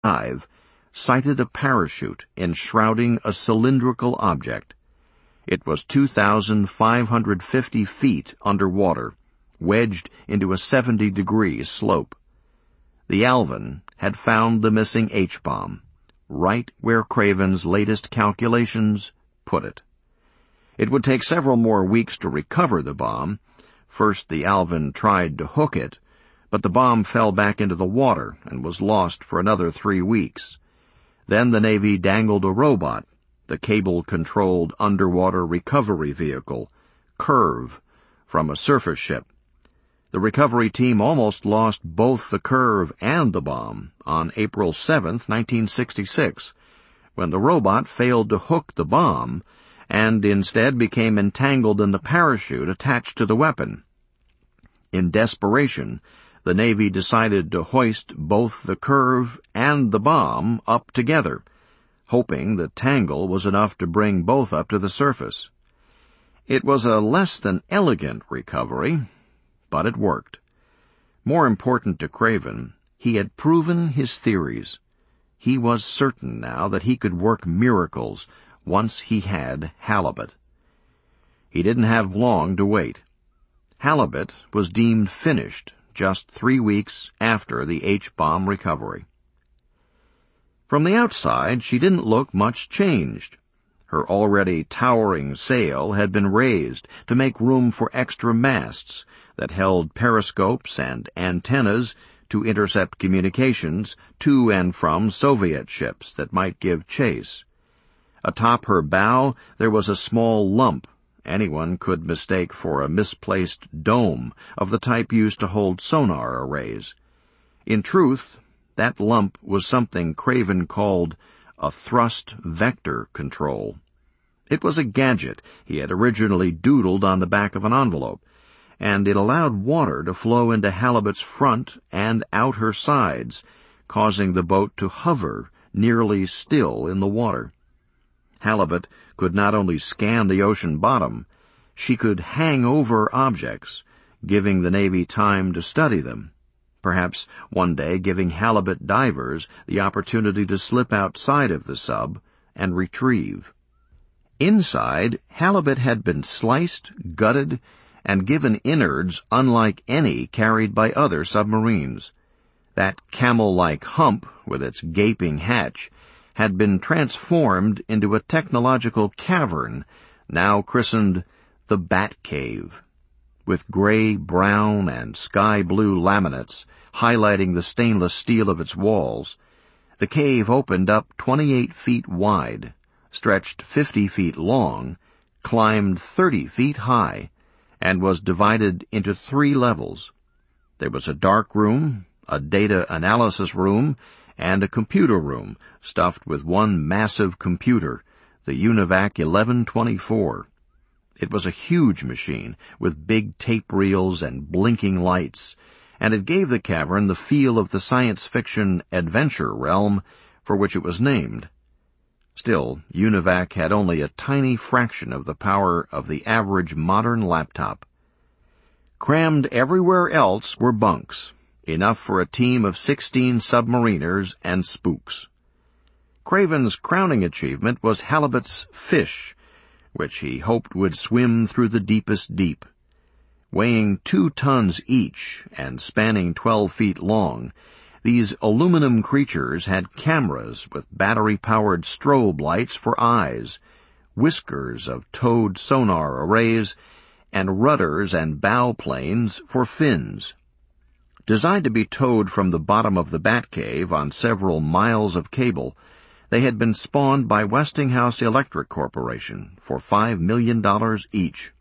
dive, sighted a parachute enshrouding a cylindrical object. It was 2,550 feet underwater, wedged into a 70-degree slope. The Alvin had found the missing H-bomb, right where Craven's latest calculations put it. It would take several more weeks to recover the bomb. First, the Alvin tried to hook it, but the bomb fell back into the water and was lost for another 3 weeks. Then the Navy dangled a robot, the cable-controlled underwater recovery vehicle, Curve, from a surface ship. The recovery team almost lost both the Curve and the bomb on April 7, 1966, when the robot failed to hook the bomb and instead became entangled in the parachute attached to the weapon. In desperation, the Navy decided to hoist both the Curve and the bomb up together, hoping the tangle was enough to bring both up to the surface. It was a less than elegant recovery, but it worked. More important to Craven, he had proven his theories. He was certain now that he could work miracles once he had Halibut. He didn't have long to wait. Halibut was deemed finished just 3 weeks after the H-bomb recovery. From the outside, she didn't look much changed. Her already towering sail had been raised to make room for extra masts that held periscopes and antennas to intercept communications to and from Soviet ships that might give chase. Atop her bow, there was a small lump anyone could mistake for a misplaced dome of the type used to hold sonar arrays. In truth, that lump was something Craven called a thrust vector control. It was a gadget he had originally doodled on the back of an envelope, and it allowed water to flow into Halibut's front and out her sides, causing the boat to hover nearly still in the water. Halibut could not only scan the ocean bottom, she could hang over objects, giving the Navy time to study them, perhaps one day giving halibut divers the opportunity to slip outside of the sub and retrieve. Inside, halibut had been sliced, gutted, and given innards unlike any carried by other submarines. That camel-like hump, with its gaping hatch, had been transformed into a technological cavern, now christened the Bat Cave, with gray, brown, and sky-blue laminates highlighting the stainless steel of its walls. The cave opened up 28 feet wide, stretched 50 feet long, climbed 30 feet high, and was divided into 3 levels. There was a dark room, a data analysis room, and a computer room stuffed with one massive computer, the UNIVAC 1124. It was a huge machine with big tape reels and blinking lights, and it gave the cavern the feel of the science fiction adventure realm for which it was named. Still, UNIVAC had only a tiny fraction of the power of the average modern laptop. Crammed everywhere else were bunks, enough for a team of 16 submariners and spooks. Craven's crowning achievement was Halibut's fish, which he hoped would swim through the deepest deep. Weighing 2 tons each and spanning 12 feet long, these aluminum creatures had cameras with battery-powered strobe lights for eyes, whiskers of towed sonar arrays, and rudders and bow planes for fins. Designed to be towed from the bottom of the Bat Cave on several miles of cable, they had been spawned by Westinghouse Electric Corporation for $5 million each.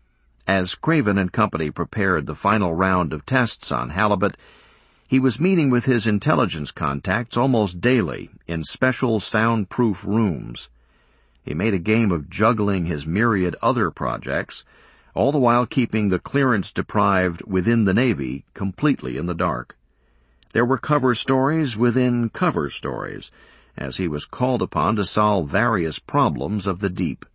As Craven and Company prepared the final round of tests on Halibut, he was meeting with his intelligence contacts almost daily in special soundproof rooms. He made a game of juggling his myriad other projects, all the while keeping the clearance-deprived within the Navy completely in the dark. There were cover stories within cover stories, as he was called upon to solve various problems of the deep.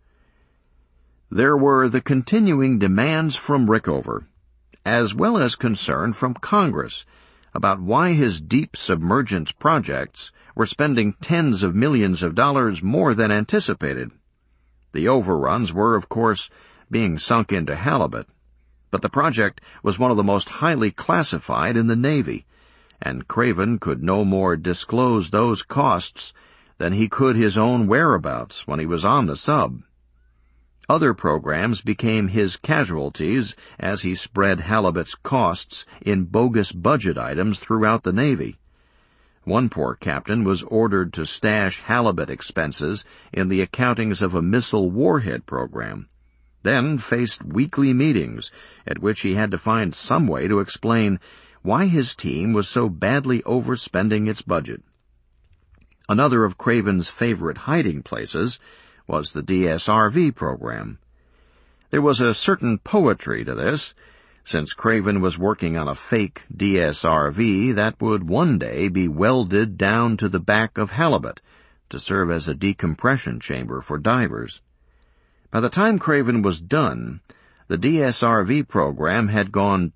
There were the continuing demands from Rickover, as well as concern from Congress about why his deep submergence projects were spending tens of millions of dollars more than anticipated. The overruns were, of course, being sunk into halibut, but the project was one of the most highly classified in the Navy, and Craven could no more disclose those costs than he could his own whereabouts when he was on the sub. Other programs became his casualties as he spread halibut's costs in bogus budget items throughout the Navy. One poor captain was ordered to stash halibut expenses in the accountings of a missile warhead program, then faced weekly meetings at which he had to find some way to explain why his team was so badly overspending its budget. Another of Craven's favorite hiding places was the DSRV program. There was a certain poetry to this, since Craven was working on a fake DSRV that would one day be welded down to the back of halibut to serve as a decompression chamber for divers. By the time Craven was done, the DSRV program had gone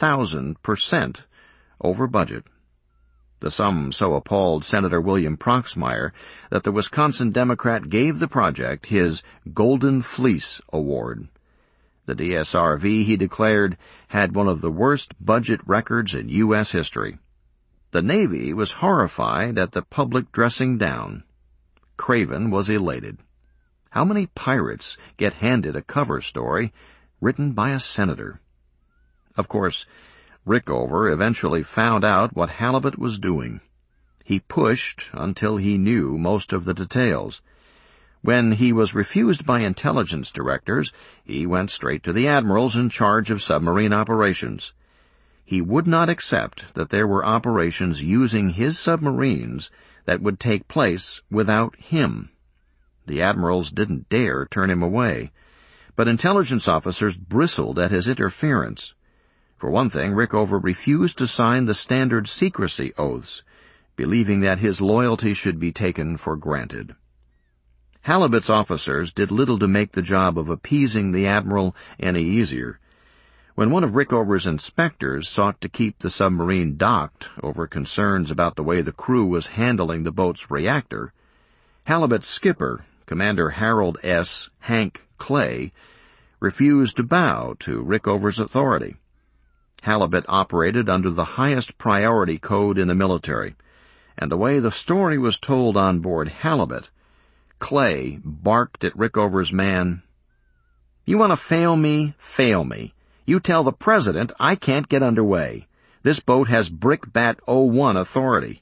2,000% over budget. The sum so appalled Senator William Proxmire that the Wisconsin Democrat gave the project his Golden Fleece Award. The DSRV, he declared, had one of the worst budget records in U.S. history. The Navy was horrified at the public dressing down. Craven was elated. How many pirates get handed a cover story written by a senator? Of course, Rickover eventually found out what halibut was doing. He pushed until he knew most of the details. When he was refused by intelligence directors, he went straight to the admirals in charge of submarine operations. He would not accept that there were operations using his submarines that would take place without him. The admirals didn't dare turn him away, but intelligence officers bristled at his interference. For one thing, Rickover refused to sign the standard secrecy oaths, believing that his loyalty should be taken for granted. Halibut's officers did little to make the job of appeasing the admiral any easier. When one of Rickover's inspectors sought to keep the submarine docked over concerns about the way the crew was handling the boat's reactor, Halibut's skipper, Commander Harold S. Hank Clay, refused to bow to Rickover's authority. Halibut operated under the highest priority code in the military, and the way the story was told on board Halibut, Clay barked at Rickover's man, "You want to fail me? Fail me. You tell the President I can't get underway. This boat has Brickbat 01 authority."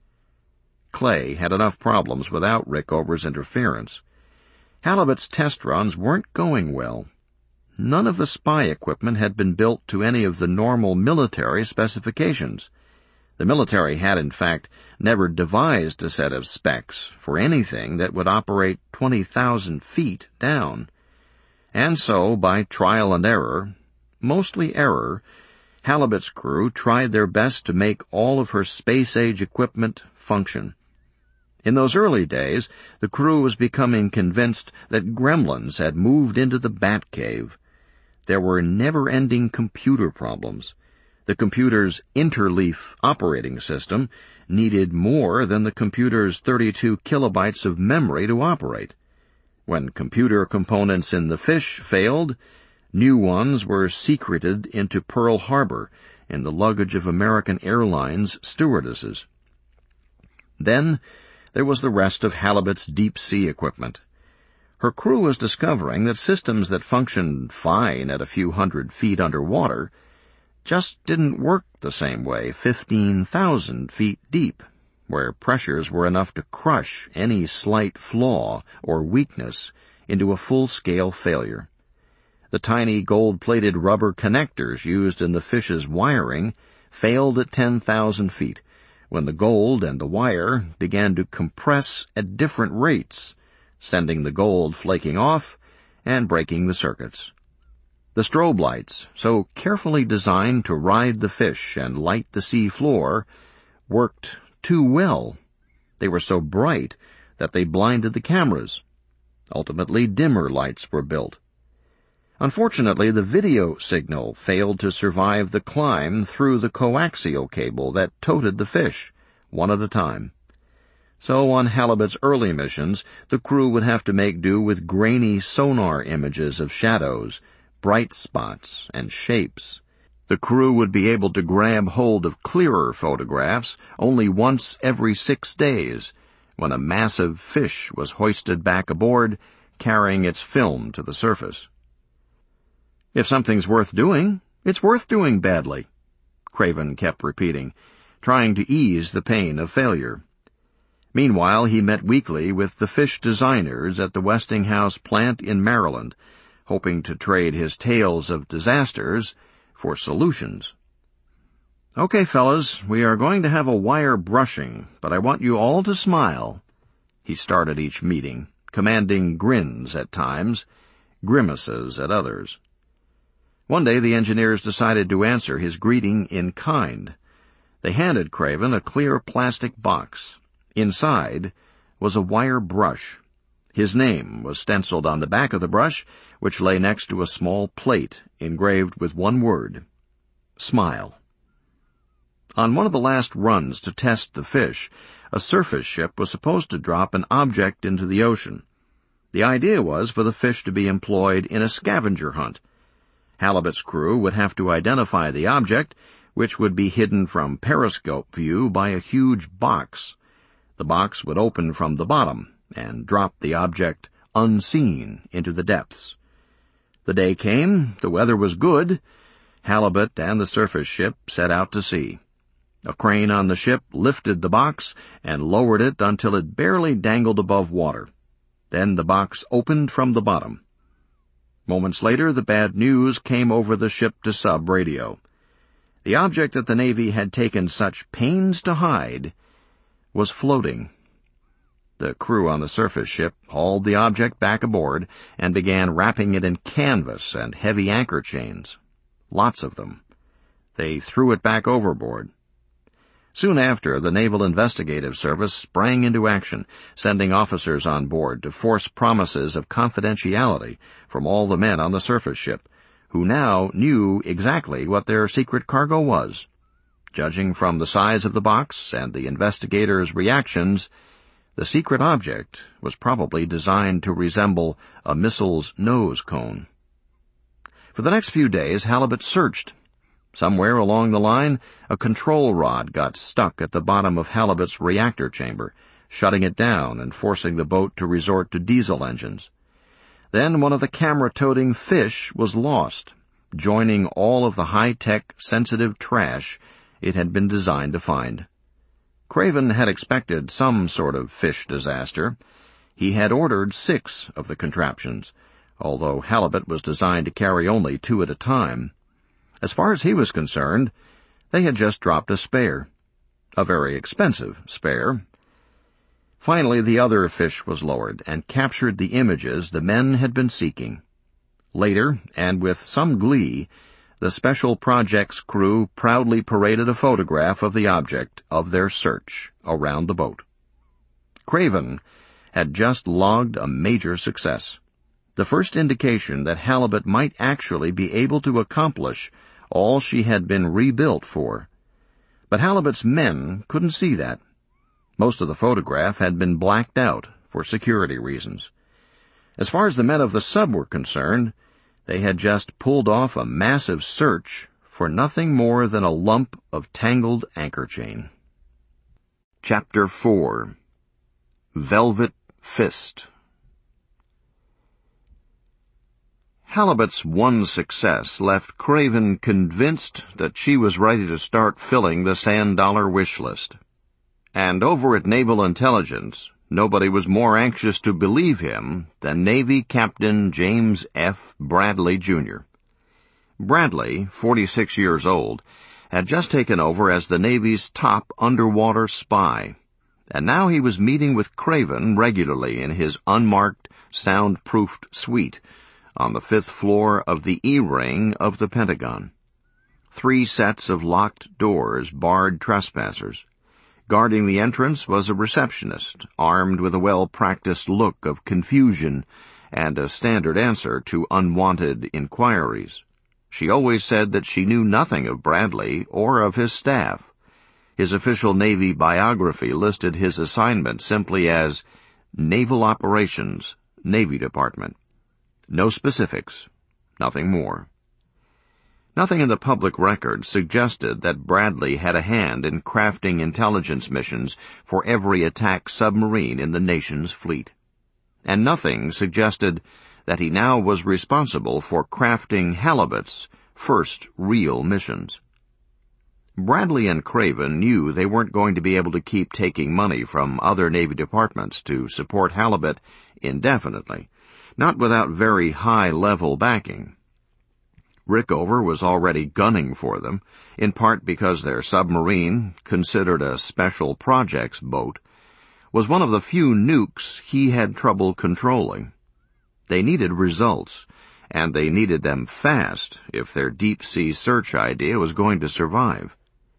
Clay had enough problems without Rickover's interference. Halibut's test runs weren't going well. None of the spy equipment had been built to any of the normal military specifications. The military had, in fact, never devised a set of specs for anything that would operate 20,000 feet down. And so, by trial and error, mostly error, Halibut's crew tried their best to make all of her space-age equipment function. In those early days, the crew was becoming convinced that gremlins had moved into the Batcave. There were never-ending computer problems. The computer's Interleaf operating system needed more than the computer's 32 kilobytes of memory to operate. When computer components in the Fish failed, new ones were secreted into Pearl Harbor in the luggage of American Airlines stewardesses. Then there was the rest of Halibut's deep-sea equipment. Her crew was discovering that systems that functioned fine at a few hundred feet underwater just didn't work the same way 15,000 feet deep, where pressures were enough to crush any slight flaw or weakness into a full-scale failure. The tiny gold-plated rubber connectors used in the Fish's wiring failed at 10,000 feet, when the gold and the wire began to compress at different rates, sending the gold flaking off and breaking the circuits. The strobe lights, so carefully designed to ride the Fish and light the sea floor, worked too well. They were so bright that they blinded the cameras. Ultimately, dimmer lights were built. Unfortunately, the video signal failed to survive the climb through the coaxial cable that toted the Fish, one at a time. So on Halibut's early missions, the crew would have to make do with grainy sonar images of shadows, bright spots, and shapes. The crew would be able to grab hold of clearer photographs only once every 6 days, when a massive fish was hoisted back aboard, carrying its film to the surface. "If something's worth doing, it's worth doing badly," Craven kept repeating, trying to ease the pain of failure. Meanwhile, he met weekly with the fish designers at the Westinghouse plant in Maryland, hoping to trade his tales of disasters for solutions. "Okay, fellas, we are going to have a wire brushing, but I want you all to smile." He started each meeting, commanding grins at times, grimaces at others. One day the engineers decided to answer his greeting in kind. They handed Craven a clear plastic box. Inside was a wire brush. His name was stenciled on the back of the brush, which lay next to a small plate engraved with one word: smile. On one of the last runs to test the fish, a surface ship was supposed to drop an object into the ocean. The idea was for the fish to be employed in a scavenger hunt. Halibut's crew would have to identify the object, which would be hidden from periscope view by a huge box. The box would open from the bottom and drop the object unseen into the depths. The day came, the weather was good. Halibut and the surface ship set out to sea. A crane on the ship lifted the box and lowered it until it barely dangled above water. Then the box opened from the bottom. Moments later, the bad news came over the ship-to-sub radio. The object that the Navy had taken such pains to hide was floating. The crew on the surface ship hauled the object back aboard and began wrapping it in canvas and heavy anchor chains. Lots of them. They threw it back overboard. Soon after, the Naval Investigative Service sprang into action, sending officers on board to force promises of confidentiality from all the men on the surface ship, who now knew exactly what their secret cargo was. Judging from the size of the box and the investigators' reactions, the secret object was probably designed to resemble a missile's nose cone. For the next few days, Halibut searched. Somewhere along the line, a control rod got stuck at the bottom of Halibut's reactor chamber, shutting it down and forcing the boat to resort to diesel engines. Then one of the camera-toting fish was lost, joining all of the high-tech, sensitive trash it had been designed to find. Craven had expected some sort of fish disaster. He had ordered 6 of the contraptions, although Halibut was designed to carry only 2 at a time. As far as he was concerned, they had just dropped a spare. A very expensive spare. Finally, the other fish was lowered and captured the images the men had been seeking. Later, and with some glee, the Special Projects crew proudly paraded a photograph of the object of their search around the boat. Craven had just logged a major success. The first indication that Halibut might actually be able to accomplish all she had been rebuilt for. But Halibut's men couldn't see that. Most of the photograph had been blacked out for security reasons. As far as the men of the sub were concerned, they had just pulled off a massive search for nothing more than a lump of tangled anchor chain. Chapter 4. Velvet Fist. Halibut's one success left Craven convinced that she was ready to start filling the sand dollar wish list. And over at Naval Intelligence, nobody was more anxious to believe him than Navy Captain James F. Bradley, Jr. Bradley, 46 years old, had just taken over as the Navy's top underwater spy, and now he was meeting with Craven regularly in his unmarked, soundproofed suite on the 5th floor of the E-ring of the Pentagon. 3 sets of locked doors barred trespassers. Guarding the entrance was a receptionist, armed with a well-practiced look of confusion and a standard answer to unwanted inquiries. She always said that she knew nothing of Bradley or of his staff. His official Navy biography listed his assignment simply as Naval Operations, Navy Department. No specifics, nothing more. Nothing in the public record suggested that Bradley had a hand in crafting intelligence missions for every attack submarine in the nation's fleet. And nothing suggested that he now was responsible for crafting Halibut's first real missions. Bradley and Craven knew they weren't going to be able to keep taking money from other Navy departments to support Halibut indefinitely, not without very high-level backing. Rickover was already gunning for them, in part because their submarine, considered a special projects boat, was one of the few nukes he had trouble controlling. They needed results, and they needed them fast if their deep-sea search idea was going to survive.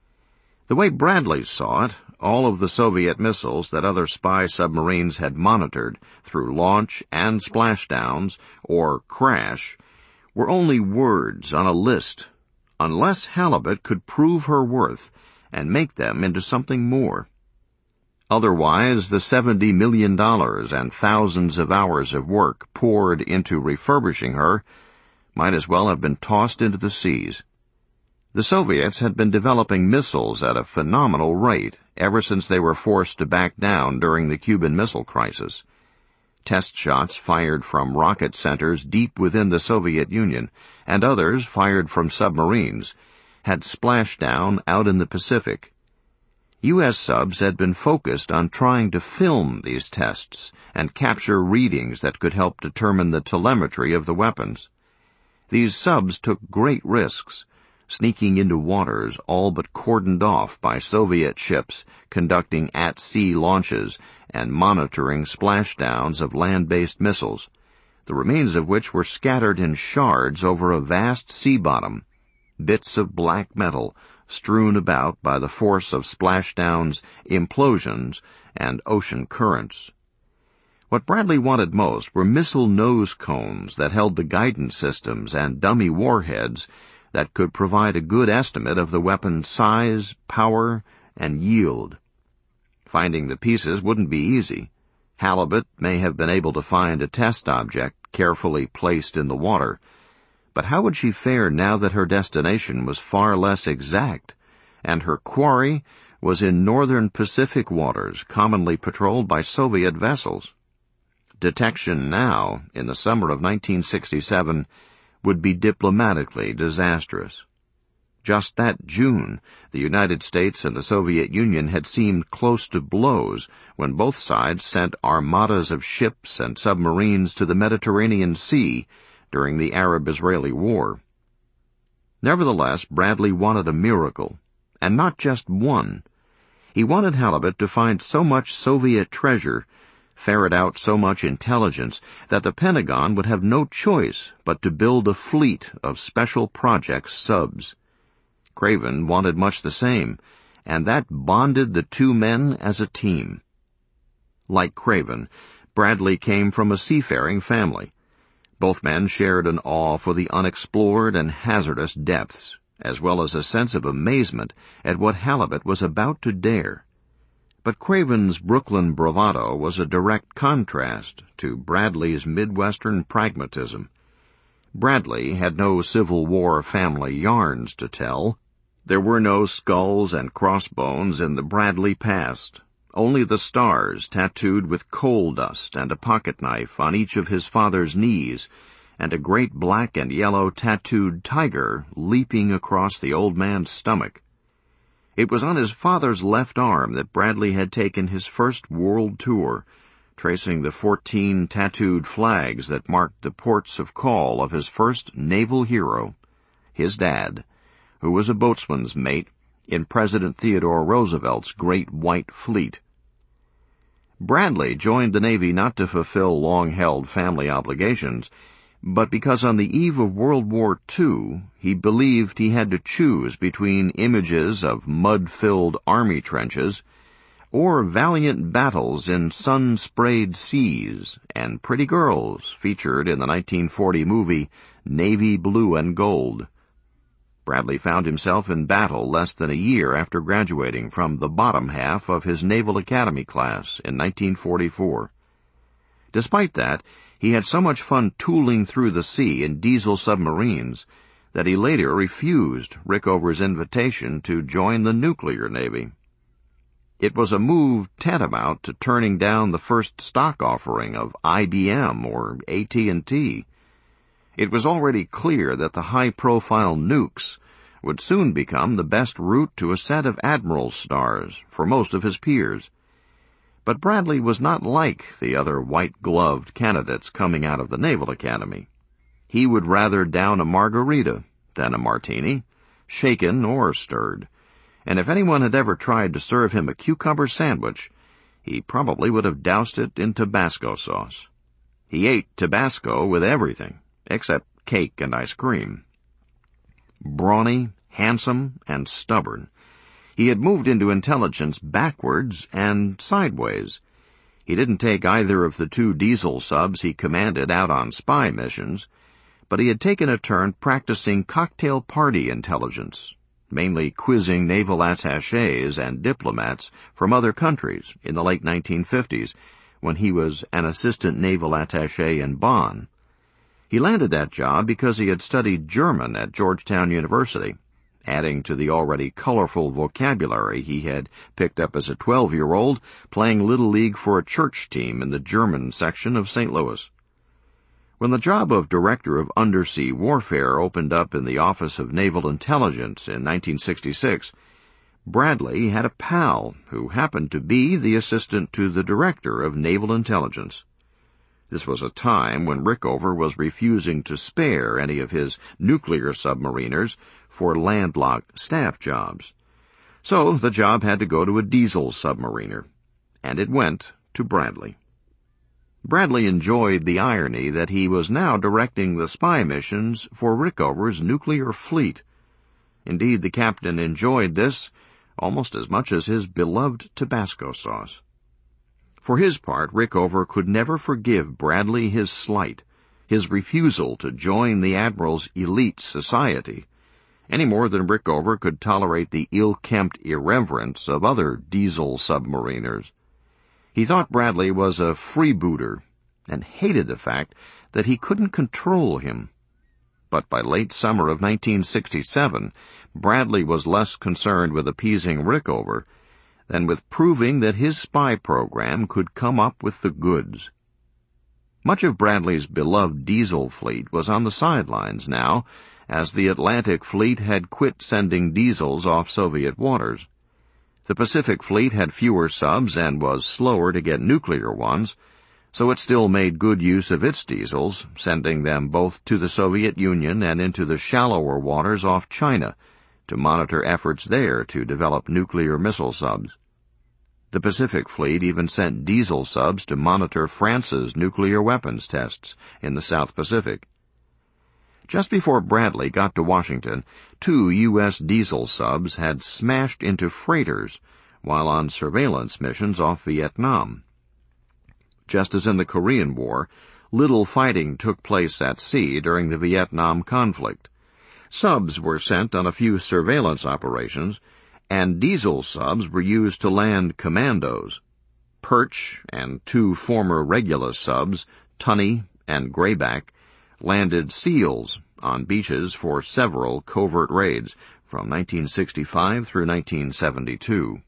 The way Bradley saw it, all of the Soviet missiles that other spy submarines had monitored through launch and splashdowns, or crash, were only words on a list, unless Halibut could prove her worth and make them into something more. Otherwise, the $70 million and thousands of hours of work poured into refurbishing her might as well have been tossed into the seas. The Soviets had been developing missiles at a phenomenal rate ever since they were forced to back down during the Cuban Missile Crisis. Test shots fired from rocket centers deep within the Soviet Union, and others fired from submarines, had splashed down out in the Pacific. U.S. subs had been focused on trying to film these tests and capture readings that could help determine the telemetry of the weapons. These subs took great risks, sneaking into waters all but cordoned off by Soviet ships conducting at-sea launches and monitoring splashdowns of land-based missiles, the remains of which were scattered in shards over a vast sea bottom, bits of black metal strewn about by the force of splashdowns, implosions, and ocean currents. What Bradley wanted most were missile nose cones that held the guidance systems and dummy warheads that could provide a good estimate of the weapon's size, power, and yield. Finding the pieces wouldn't be easy. Halibut may have been able to find a test object carefully placed in the water, but how would she fare now that her destination was far less exact, and her quarry was in northern Pacific waters commonly patrolled by Soviet vessels? Detection now, in the summer of 1967, would be diplomatically disastrous. Just that June, the United States and the Soviet Union had seemed close to blows when both sides sent armadas of ships and submarines to the Mediterranean Sea during the Arab-Israeli War. Nevertheless, Bradley wanted a miracle, and not just one. He wanted Halibut to find so much Soviet treasure, ferret out so much intelligence, that the Pentagon would have no choice but to build a fleet of special projects subs. Craven wanted much the same, and that bonded the two men as a team. Like Craven, Bradley came from a seafaring family. Both men shared an awe for the unexplored and hazardous depths, as well as a sense of amazement at what Halibut was about to dare. But Craven's Brooklyn bravado was a direct contrast to Bradley's Midwestern pragmatism. Bradley had no Civil War family yarns to tell. There were no skulls and crossbones in the Bradley past, only the stars tattooed with coal dust and a pocketknife on each of his father's knees, and a great black and yellow tattooed tiger leaping across the old man's stomach. It was on his father's left arm that Bradley had taken his first world tour, tracing the 14 tattooed flags that marked the ports of call of his first naval hero, his dad, who was a boatswain's mate in President Theodore Roosevelt's Great White Fleet. Bradley joined the Navy not to fulfill long-held family obligations, but because on the eve of World War II, he believed he had to choose between images of mud-filled army trenches or valiant battles in sun-sprayed seas and pretty girls featured in the 1940 movie Navy Blue and Gold. Bradley found himself in battle less than a year after graduating from the bottom half of his Naval Academy class in 1944. Despite that, he had so much fun tooling through the sea in diesel submarines that he later refused Rickover's invitation to join the nuclear Navy. It was a move tantamount to turning down the first stock offering of IBM or AT&T. It was already clear that the high-profile nukes would soon become the best route to a set of admiral's stars for most of his peers. But Bradley was not like the other white-gloved candidates coming out of the Naval Academy. He would rather down a margarita than a martini, shaken or stirred, and if anyone had ever tried to serve him a cucumber sandwich, he probably would have doused it in Tabasco sauce. He ate Tabasco with everything, except cake and ice cream. Brawny, handsome, and stubborn, he had moved into intelligence backwards and sideways. He didn't take either of the 2 diesel subs he commanded out on spy missions, but he had taken a turn practicing cocktail party intelligence, mainly quizzing naval attachés and diplomats from other countries in the late 1950s, when he was an assistant naval attaché in Bonn. He landed that job because he had studied German at Georgetown University, adding to the already colorful vocabulary he had picked up as a 12-year-old playing Little League for a church team in the German section of St. Louis. When the job of Director of Undersea Warfare opened up in the Office of Naval Intelligence in 1966, Bradley had a pal who happened to be the assistant to the Director of Naval Intelligence. This was a time when Rickover was refusing to spare any of his nuclear submariners for landlocked staff jobs. So the job had to go to a diesel submariner, and it went to Bradley. Bradley enjoyed the irony that he was now directing the spy missions for Rickover's nuclear fleet. Indeed, the captain enjoyed this almost as much as his beloved Tabasco sauce. For his part, Rickover could never forgive Bradley his slight, his refusal to join the Admiral's elite society, any more than Rickover could tolerate the ill-kempt irreverence of other diesel submariners. He thought Bradley was a freebooter and hated the fact that he couldn't control him. But by late summer of 1967, Bradley was less concerned with appeasing Rickover than with proving that his spy program could come up with the goods. Much of Bradley's beloved diesel fleet was on the sidelines now, as the Atlantic Fleet had quit sending diesels off Soviet waters. The Pacific Fleet had fewer subs and was slower to get nuclear ones, so it still made good use of its diesels, sending them both to the Soviet Union and into the shallower waters off China to monitor efforts there to develop nuclear missile subs. The Pacific Fleet even sent diesel subs to monitor France's nuclear weapons tests in the South Pacific. Just before Bradley got to Washington, 2 U.S. diesel subs had smashed into freighters while on surveillance missions off Vietnam. Just as in the Korean War, little fighting took place at sea during the Vietnam conflict. Subs were sent on a few surveillance operations, and diesel subs were used to land commandos. Perch and 2 former Regulus subs, Tunney and Grayback, landed SEALs on beaches for several covert raids from 1965 through 1972.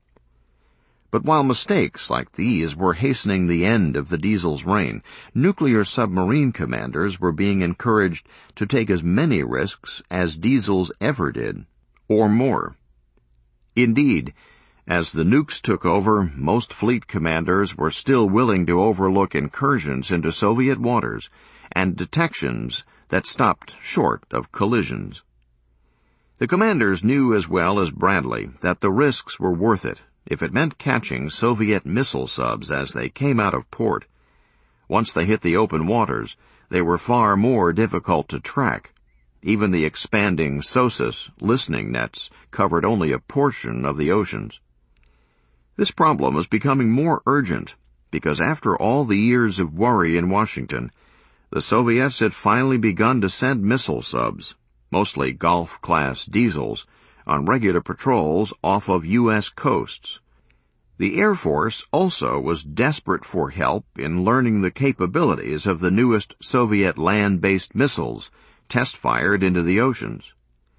But while mistakes like these were hastening the end of the diesel's reign, nuclear submarine commanders were being encouraged to take as many risks as diesels ever did, or more. Indeed, as the nukes took over, most fleet commanders were still willing to overlook incursions into Soviet waters and detections that stopped short of collisions. The commanders knew as well as Bradley that the risks were worth it if it meant catching Soviet missile subs as they came out of port. Once they hit the open waters, they were far more difficult to track. Even the expanding SOSUS listening nets covered only a portion of the oceans. This problem was becoming more urgent because after all the years of worry in Washington, the Soviets had finally begun to send missile subs, mostly Gulf-class diesels, on regular patrols off of U.S. coasts. The Air Force also was desperate for help in learning the capabilities of the newest Soviet land-based missiles test-fired into the oceans.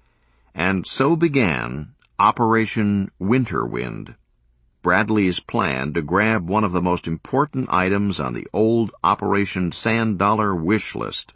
And so began Operation Winter Wind, Bradley's plan to grab one of the most important items on the old Operation Sand Dollar wish list.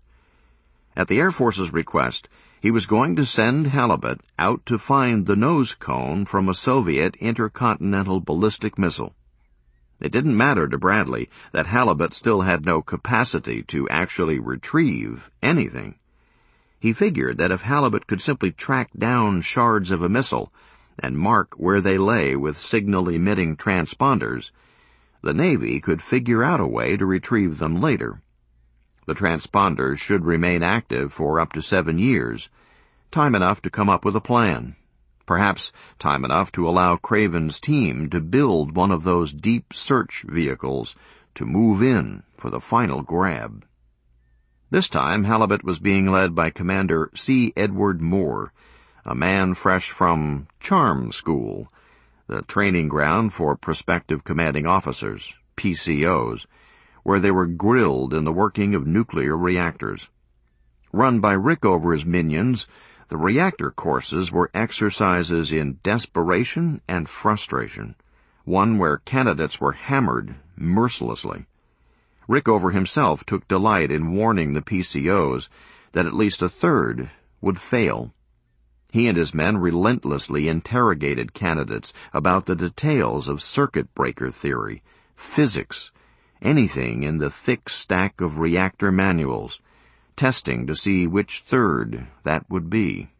At the Air Force's request, he was going to send Halibut out to find the nose cone from a Soviet intercontinental ballistic missile. It didn't matter to Bradley that Halibut still had no capacity to actually retrieve anything. He figured that if Halibut could simply track down shards of a missile and mark where they lay with signal-emitting transponders, the Navy could figure out a way to retrieve them later. The transponders should remain active for up to 7 years, time enough to come up with a plan, perhaps time enough to allow Craven's team to build one of those deep search vehicles to move in for the final grab. This time, Halibut was being led by Commander C. Edward Moore, a man fresh from Charm School, the training ground for prospective commanding officers, PCOs, where they were grilled in the working of nuclear reactors. Run by Rickover's minions, the reactor courses were exercises in desperation and frustration, one where candidates were hammered mercilessly. Rickover himself took delight in warning the PCOs that at least a third would fail. He and his men relentlessly interrogated candidates about the details of circuit breaker theory, physics, anything in the thick stack of reactor manuals, testing to see which third that would be.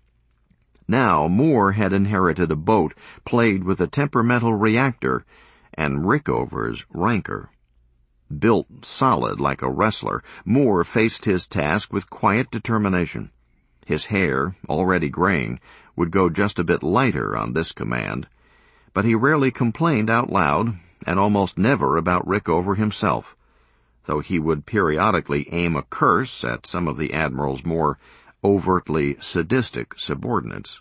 Now Moore had inherited a boat plagued with a temperamental reactor and Rickover's rancor. Built solid like a wrestler, Moore faced his task with quiet determination. His hair, already graying, would go just a bit lighter on this command, but he rarely complained out loud, and almost never about Rickover himself, though he would periodically aim a curse at some of the Admiral's more overtly sadistic subordinates.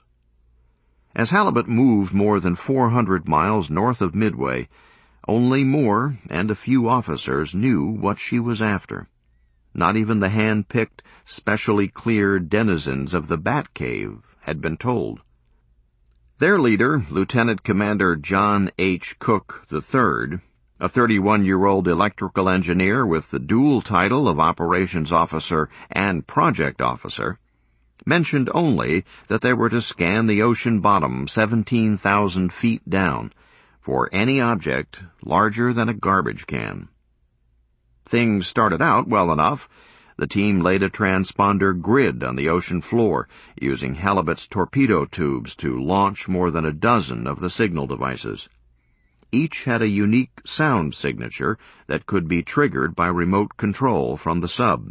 As Halibut moved more than 400 miles north of Midway, only Moore and a few officers knew what she was after. Not even the hand-picked, specially cleared denizens of the Batcave had been told. Their leader, Lieutenant Commander John H. Cook III, a 31-year-old electrical engineer with the dual title of Operations Officer and Project Officer, mentioned only that they were to scan the ocean bottom 17,000 feet down for any object larger than a garbage can. Things started out well enough. The team laid a transponder grid on the ocean floor, using Halibut's torpedo tubes to launch more than a dozen of the signal devices. Each had a unique sound signature that could be triggered by remote control from the sub.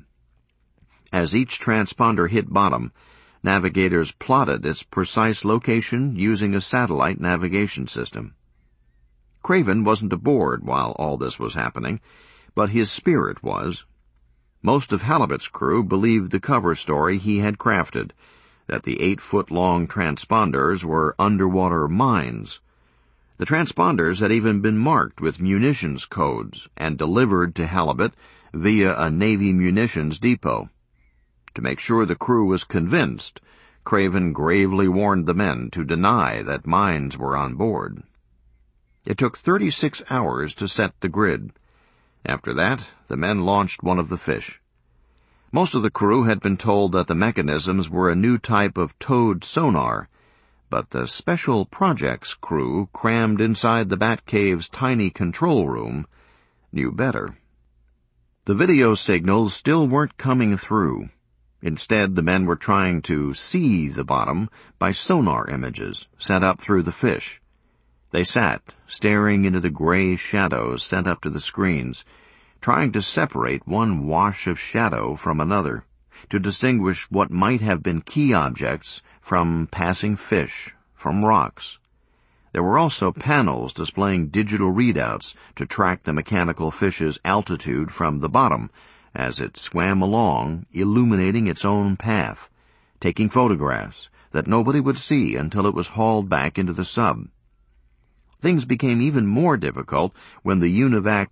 As each transponder hit bottom, navigators plotted its precise location using a satellite navigation system. Craven wasn't aboard while all this was happening, but his spirit was. Most of Halibut's crew believed the cover story he had crafted, that the 8-foot-long transponders were underwater mines. The transponders had even been marked with munitions codes and delivered to Halibut via a Navy munitions depot. To make sure the crew was convinced, Craven gravely warned the men to deny that mines were on board. It took 36 hours to set the grid. After that, the men launched one of the fish. Most of the crew had been told that the mechanisms were a new type of towed sonar, but the Special Projects crew crammed inside the Batcave's tiny control room knew better. The video signals still weren't coming through. Instead, the men were trying to see the bottom by sonar images sent up through the fish. They sat, staring into the gray shadows sent up to the screens, trying to separate one wash of shadow from another, to distinguish what might have been key objects from passing fish, from rocks. There were also panels displaying digital readouts to track the mechanical fish's altitude from the bottom as it swam along, illuminating its own path, taking photographs that nobody would see until it was hauled back into the sub. Things became even more difficult when the UNIVAC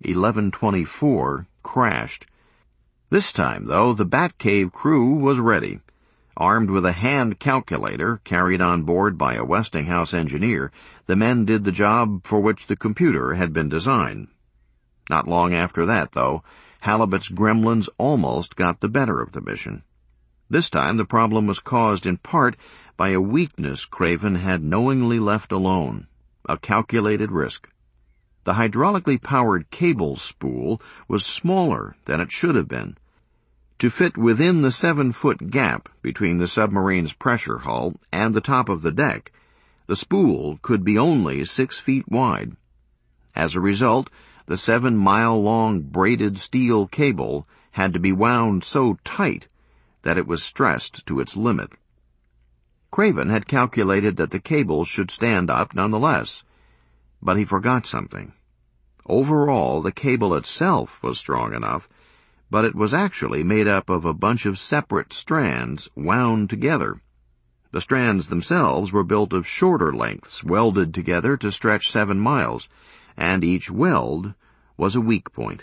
1124 crashed. This time, though, the Batcave crew was ready. Armed with a hand calculator carried on board by a Westinghouse engineer, the men did the job for which the computer had been designed. Not long after that, though, Halibut's gremlins almost got the better of the mission. This time the problem was caused in part by a weakness Craven had knowingly left alone, a calculated risk. The hydraulically powered cable spool was smaller than it should have been. To fit within the 7-foot gap between the submarine's pressure hull and the top of the deck, the spool could be only 6 feet wide. As a result, the 7-mile-long braided steel cable had to be wound so tight that it was stressed to its limit. Craven had calculated that the cable should stand up nonetheless, but he forgot something. Overall, the cable itself was strong enough, but it was actually made up of a bunch of separate strands wound together. The strands themselves were built of shorter lengths welded together to stretch 7 miles, and each weld was a weak point.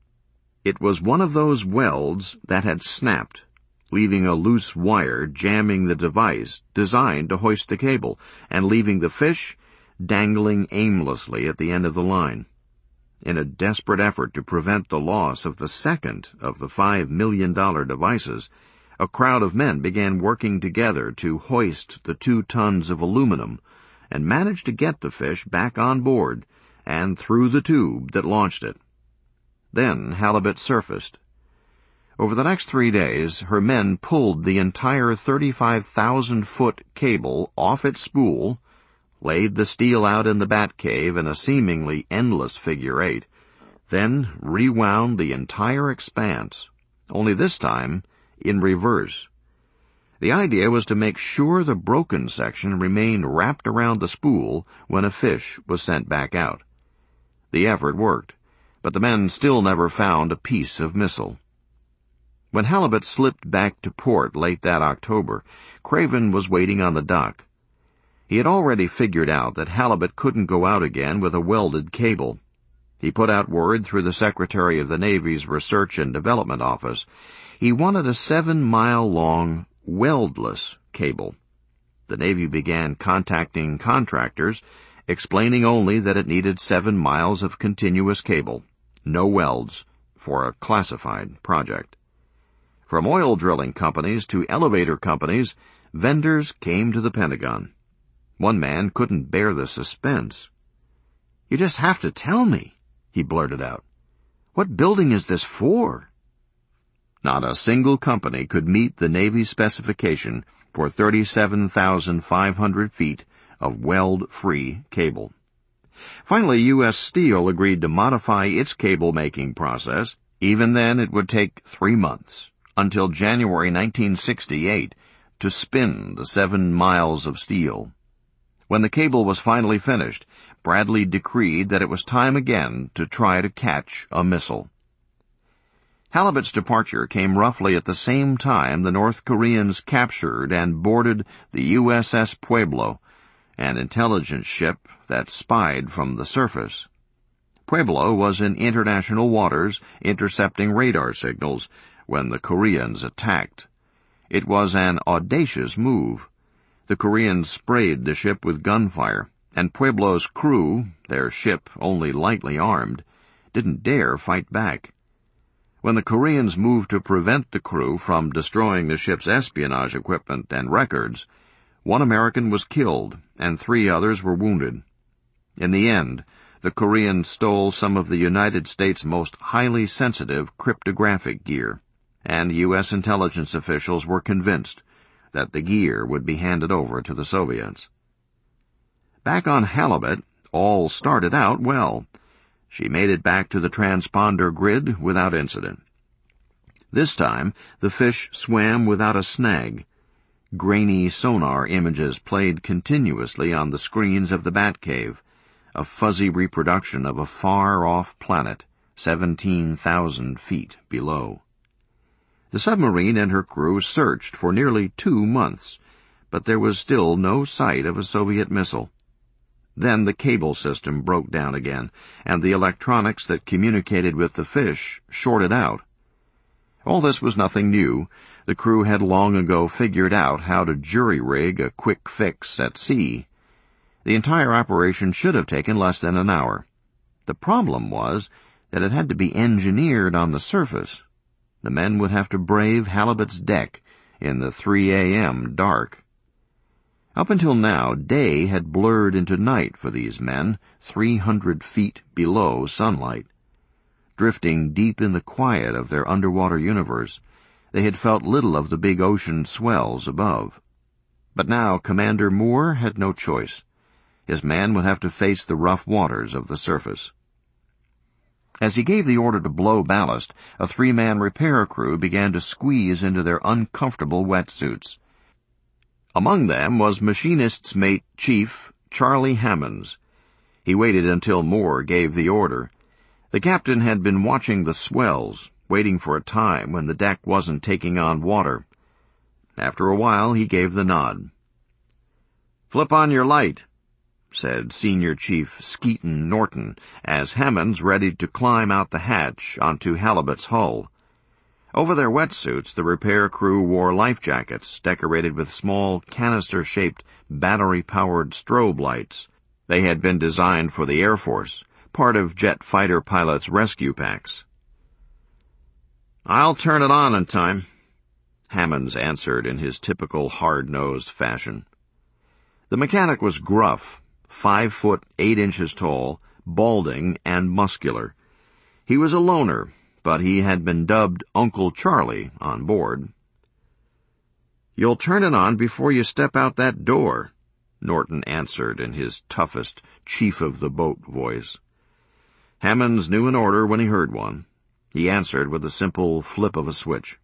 It was one of those welds that had snapped, leaving a loose wire jamming the device designed to hoist the cable, and leaving the fish dangling aimlessly at the end of the line. In a desperate effort to prevent the loss of the second of the $5 million devices, a crowd of men began working together to hoist the 2 tons of aluminum, and managed to get the fish back on board and through the tube that launched it. Then Halibut surfaced. Over the next 3 days, her men pulled the entire 35,000-foot cable off its spool, laid the steel out in the Batcave in a seemingly endless figure 8, then rewound the entire expanse, only this time in reverse. The idea was to make sure the broken section remained wrapped around the spool when a fish was sent back out. The effort worked, but the men still never found a piece of missile. When Halibut slipped back to port late that October, Craven was waiting on the dock. He had already figured out that Halibut couldn't go out again with a welded cable. He put out word through the Secretary of the Navy's Research and Development Office. He wanted a 7-mile-long, weldless cable. The Navy began contacting contractors, explaining only that it needed 7 miles of continuous cable, no welds, for a classified project. From oil drilling companies to elevator companies, vendors came to the Pentagon. One man couldn't bear the suspense. "You just have to tell me," he blurted out. "What building is this for?" Not a single company could meet the Navy specification for 37,500 feet of weld-free cable. Finally, U.S. Steel agreed to modify its cable-making process. Even then, it would take 3 months, until January 1968, to spin the 7 miles of steel. When the cable was finally finished, Bradley decreed that it was time again to try to catch a missile. Halibut's departure came roughly at the same time the North Koreans captured and boarded the USS Pueblo, an intelligence ship that spied from the surface. Pueblo was in international waters intercepting radar signals when the Koreans attacked. It was an audacious move. The Koreans sprayed the ship with gunfire, and Pueblo's crew, their ship only lightly armed, didn't dare fight back. When the Koreans moved to prevent the crew from destroying the ship's espionage equipment and records, 1 American was killed and 3 others were wounded. In the end, the Koreans stole some of the United States' most highly sensitive cryptographic gear, and U.S. intelligence officials were convinced that the gear would be handed over to the Soviets. Back on Halibut, all started out well. She made it back to the transponder grid without incident. This time, the fish swam without a snag. Grainy sonar images played continuously on the screens of the Batcave, a fuzzy reproduction of a far-off planet 17,000 feet below. The submarine and her crew searched for nearly 2 months, but there was still no sight of a Soviet missile. Then the cable system broke down again, and the electronics that communicated with the fish shorted out. All this was nothing new. The crew had long ago figured out how to jury-rig a quick fix at sea. The entire operation should have taken less than an hour. The problem was that it had to be engineered on the surface. The men would have to brave Halibut's deck in the 3 a.m. dark. Up until now, day had blurred into night for these men, 300 feet below sunlight. Drifting deep in the quiet of their underwater universe, they had felt little of the big ocean swells above. But now Commander Moore had no choice. His man would have to face the rough waters of the surface. As he gave the order to blow ballast, a 3-man repair crew began to squeeze into their uncomfortable wetsuits. Among them was machinist's mate Chief Charlie Hammonds. He waited until Moore gave the order. The captain had been watching the swells, waiting for a time when the deck wasn't taking on water. After a while, he gave the nod. "Flip on your light," said Senior Chief Skeeton Norton, as Hammonds readied to climb out the hatch onto Halibut's hull. Over their wetsuits, the repair crew wore life jackets decorated with small canister-shaped battery-powered strobe lights. They had been designed for the Air Force, part of jet fighter pilots' rescue packs. "I'll turn it on in time," Hammonds answered in his typical hard-nosed fashion. The mechanic was gruff, 5 foot 8 inches tall, balding, and muscular. He was a loner, but he had been dubbed Uncle Charlie on board. "You'll turn it on before you step out that door," Norton answered in his toughest chief-of-the-boat voice. Hammonds knew an order when he heard one. He answered with a simple flip of a switch.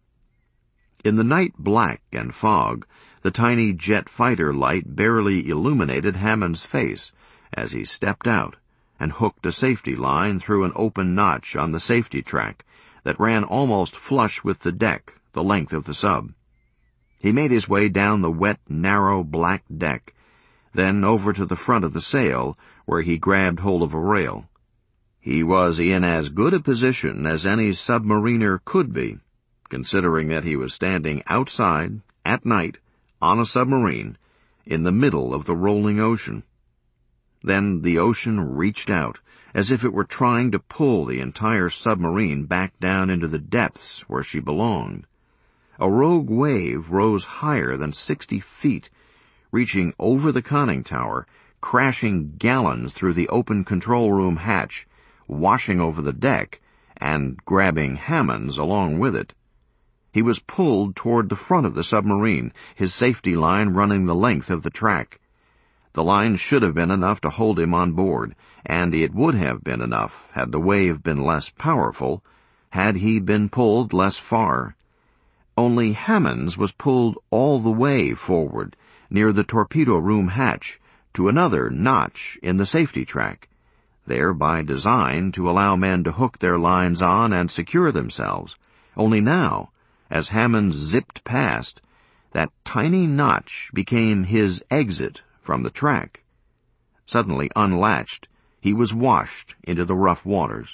In the night black and fog, the tiny jet fighter light barely illuminated Hammond's face as he stepped out and hooked a safety line through an open notch on the safety track that ran almost flush with the deck, the length of the sub. He made his way down the wet, narrow black deck, then over to the front of the sail, where he grabbed hold of a rail. He was in as good a position as any submariner could be, considering that he was standing outside, at night, on a submarine, in the middle of the rolling ocean. Then the ocean reached out, as if it were trying to pull the entire submarine back down into the depths where she belonged. A rogue wave rose higher than 60 feet, reaching over the conning tower, crashing gallons through the open control room hatch, washing over the deck, and grabbing Hammonds along with it. He was pulled toward the front of the submarine, his safety line running the length of the track. The line should have been enough to hold him on board, and it would have been enough had the wave been less powerful, had he been pulled less far. Only Hammonds was pulled all the way forward, near the torpedo room hatch, to another notch in the safety track, there by design to allow men to hook their lines on and secure themselves. Only now, as Hammonds zipped past, that tiny notch became his exit from the track. Suddenly unlatched, he was washed into the rough waters.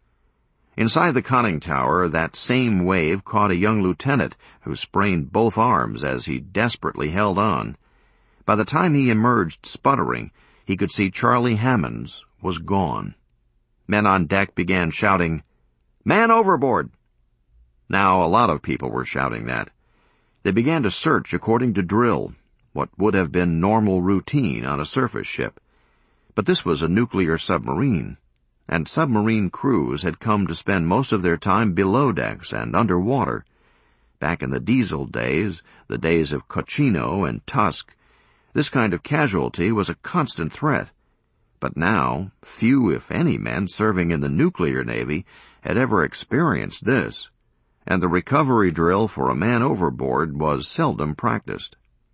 Inside the conning tower, that same wave caught a young lieutenant who sprained both arms as he desperately held on. By the time he emerged sputtering, he could see Charlie Hammonds was gone. Men on deck began shouting, "Man overboard!" Now a lot of people were shouting that. They began to search according to drill, what would have been normal routine on a surface ship. But this was a nuclear submarine, and submarine crews had come to spend most of their time below decks and underwater. Back in the diesel days, the days of Cochino and Tusk, this kind of casualty was a constant threat. But now, few, if any, men serving in the nuclear navy had ever experienced this, and the recovery drill for a man overboard was seldom practiced.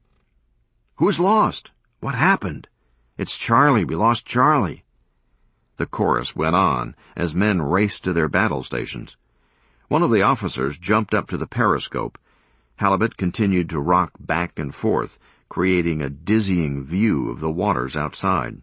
"Who's lost? What happened? It's Charlie. We lost Charlie." The chorus went on as men raced to their battle stations. One of the officers jumped up to the periscope. Halibut continued to rock back and forth, creating a dizzying view of the waters outside.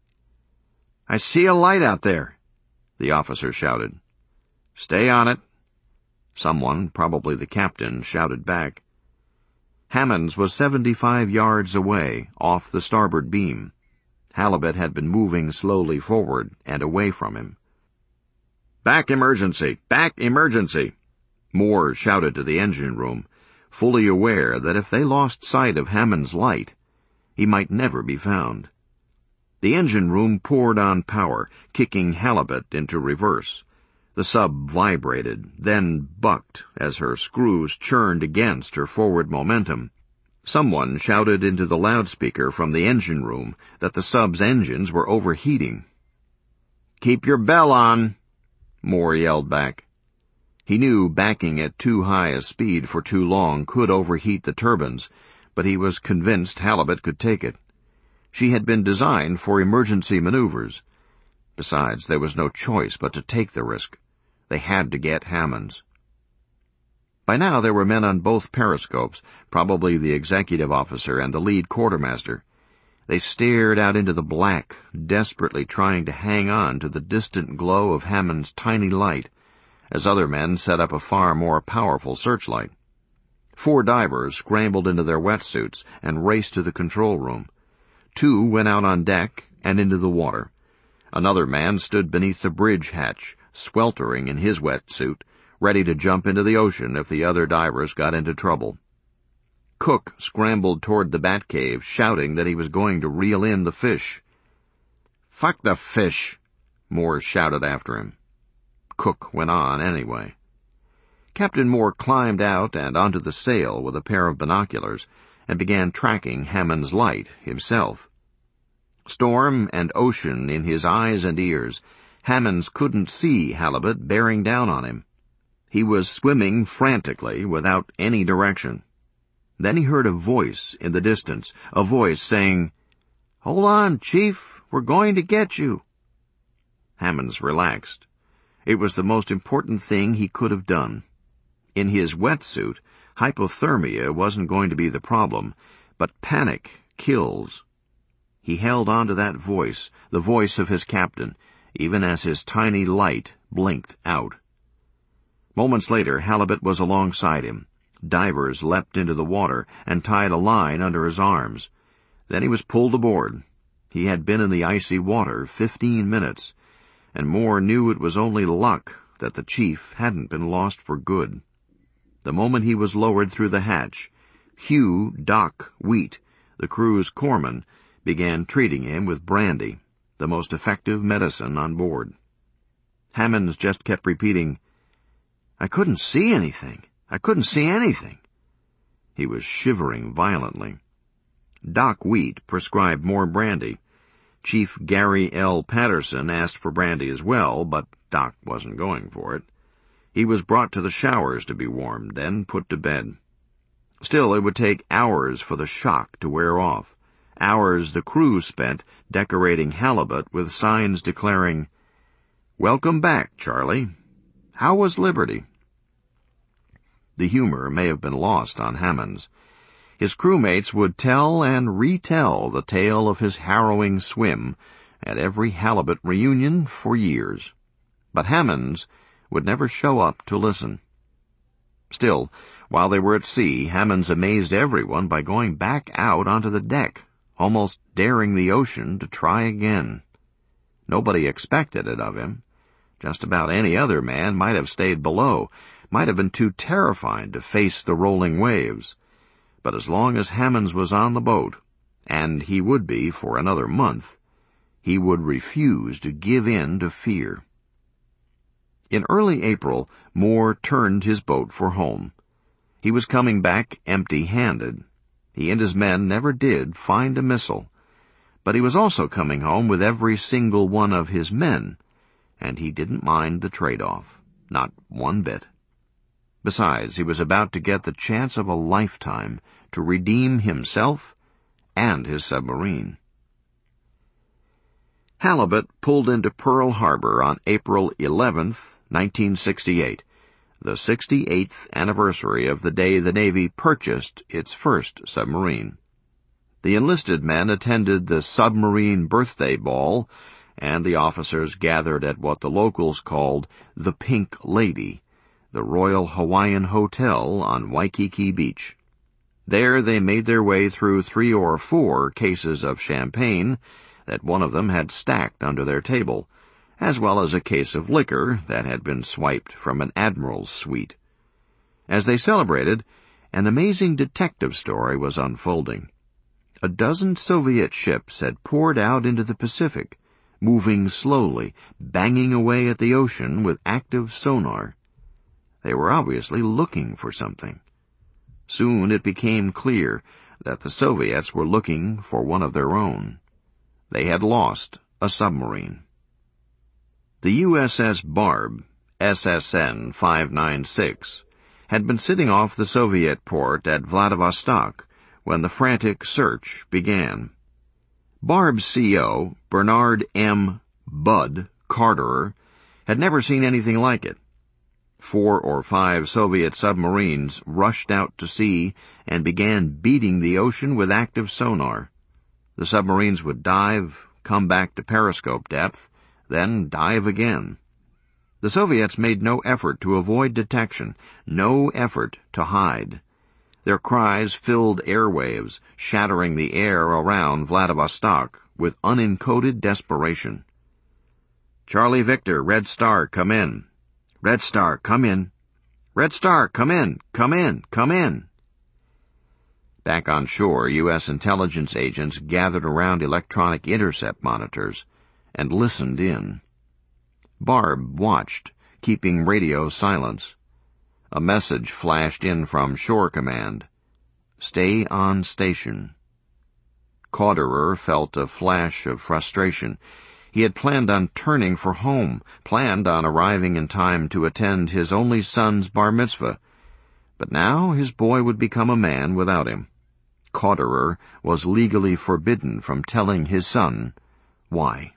"I see a light out there," the officer shouted. "Stay on it." Someone, probably the captain, shouted back. Hammonds was 75 yards away, off the starboard beam. Halibut had been moving slowly forward and away from him. "Back emergency! Back emergency!" Moore shouted to the engine room, fully aware that if they lost sight of Hammond's light, he might never be found. The engine room poured on power, kicking Halibut into reverse. The sub vibrated, then bucked as her screws churned against her forward momentum. Someone shouted into the loudspeaker from the engine room that the sub's engines were overheating. "Keep your bell on," Moore yelled back. He knew backing at too high a speed for too long could overheat the turbines, but he was convinced Halibut could take it. She had been designed for emergency maneuvers. Besides, there was no choice but to take the risk. They had to get Hammonds. By now there were men on both periscopes, probably the executive officer and the lead quartermaster. They stared out into the black, desperately trying to hang on to the distant glow of Hammond's tiny light, as other men set up a far more powerful searchlight. 4 divers scrambled into their wetsuits and raced to the control room. 2 went out on deck and into the water. Another man stood beneath the bridge hatch, sweltering in his wetsuit, ready to jump into the ocean if the other divers got into trouble. Cook scrambled toward the Batcave, shouting that he was going to reel in the fish. "Fuck the fish," Moore shouted after him. Cook went on anyway. Captain Moore climbed out and onto the sail with a pair of binoculars and began tracking Hammond's light himself. Storm and ocean in his eyes and ears, Hammonds couldn't see Halibut bearing down on him. He was swimming frantically without any direction. Then he heard a voice in the distance, a voice saying, "Hold on, Chief, we're going to get you." Hammonds relaxed. It was the most important thing he could have done. In his wetsuit, hypothermia wasn't going to be the problem, but panic kills. He held on to that voice, the voice of his captain, even as his tiny light blinked out. Moments later, Halibut was alongside him. Divers leapt into the water and tied a line under his arms. Then he was pulled aboard. He had been in the icy water 15 minutes, and Moore knew it was only luck that the chief hadn't been lost for good. The moment he was lowered through the hatch, Hugh "Doc" Wheat, the crew's corpsman, began treating him with brandy, the most effective medicine on board. Hammonds just kept repeating, "I couldn't see anything. I couldn't see anything." He was shivering violently. Doc Wheat prescribed more brandy. Chief Gary L. Patterson asked for brandy as well, but Doc wasn't going for it. He was brought to the showers to be warmed, then put to bed. Still, it would take hours for the shock to wear off, hours the crew spent decorating Halibut with signs declaring, "Welcome back, Charlie. How was Liberty?" The humor may have been lost on Hammonds. His crewmates would tell and retell the tale of his harrowing swim at every Halibut reunion for years. But Hammonds would never show up to listen. Still, while they were at sea, Hammonds amazed everyone by going back out onto the deck, almost daring the ocean to try again. Nobody expected it of him. Just about any other man might have stayed below, might have been too terrified to face the rolling waves. But as long as Hammonds was on the boat, and he would be for another month, he would refuse to give in to fear. In early April, Moore turned his boat for home. He was coming back empty-handed. He and his men never did find a missile. But he was also coming home with every single one of his men, and he didn't mind the trade-off, not one bit. Besides, he was about to get the chance of a lifetime to redeem himself and his submarine. Halibut pulled into Pearl Harbor on April 11th, 1968, the 68th anniversary of the day the Navy purchased its first submarine. The enlisted men attended the submarine birthday ball, and the officers gathered at what the locals called the Pink Lady, the Royal Hawaiian Hotel on Waikiki Beach. There they made their way through 3 or 4 cases of champagne that one of them had stacked under their table, as well as a case of liquor that had been swiped from an admiral's suite. As they celebrated, an amazing detective story was unfolding. A dozen Soviet ships had poured out into the Pacific, moving slowly, banging away at the ocean with active sonar. They were obviously looking for something. Soon it became clear that the Soviets were looking for one of their own. They had lost a submarine. The USS Barb, SSN 596, had been sitting off the Soviet port at Vladivostok when the frantic search began. Barb's CO, Bernard M. Bud Carterer, had never seen anything like it. 4 or 5 Soviet submarines rushed out to sea and began beating the ocean with active sonar. The submarines would dive, come back to periscope depth, then dive again. The Soviets made no effort to avoid detection, no effort to hide. Their cries filled airwaves, shattering the air around Vladivostok with unencoded desperation. "Charlie Victor, Red Star, come in. Red Star, come in. Red Star, come in, come in, come in." Back on shore, U.S. intelligence agents gathered around electronic intercept monitors and listened in. Barb watched, keeping radio silence. A message flashed in from Shore Command. "Stay on station." Carterer felt a flash of frustration. He had planned on turning for home, planned on arriving in time to attend his only son's bar mitzvah. But now his boy would become a man without him. Carterer was legally forbidden from telling his son why.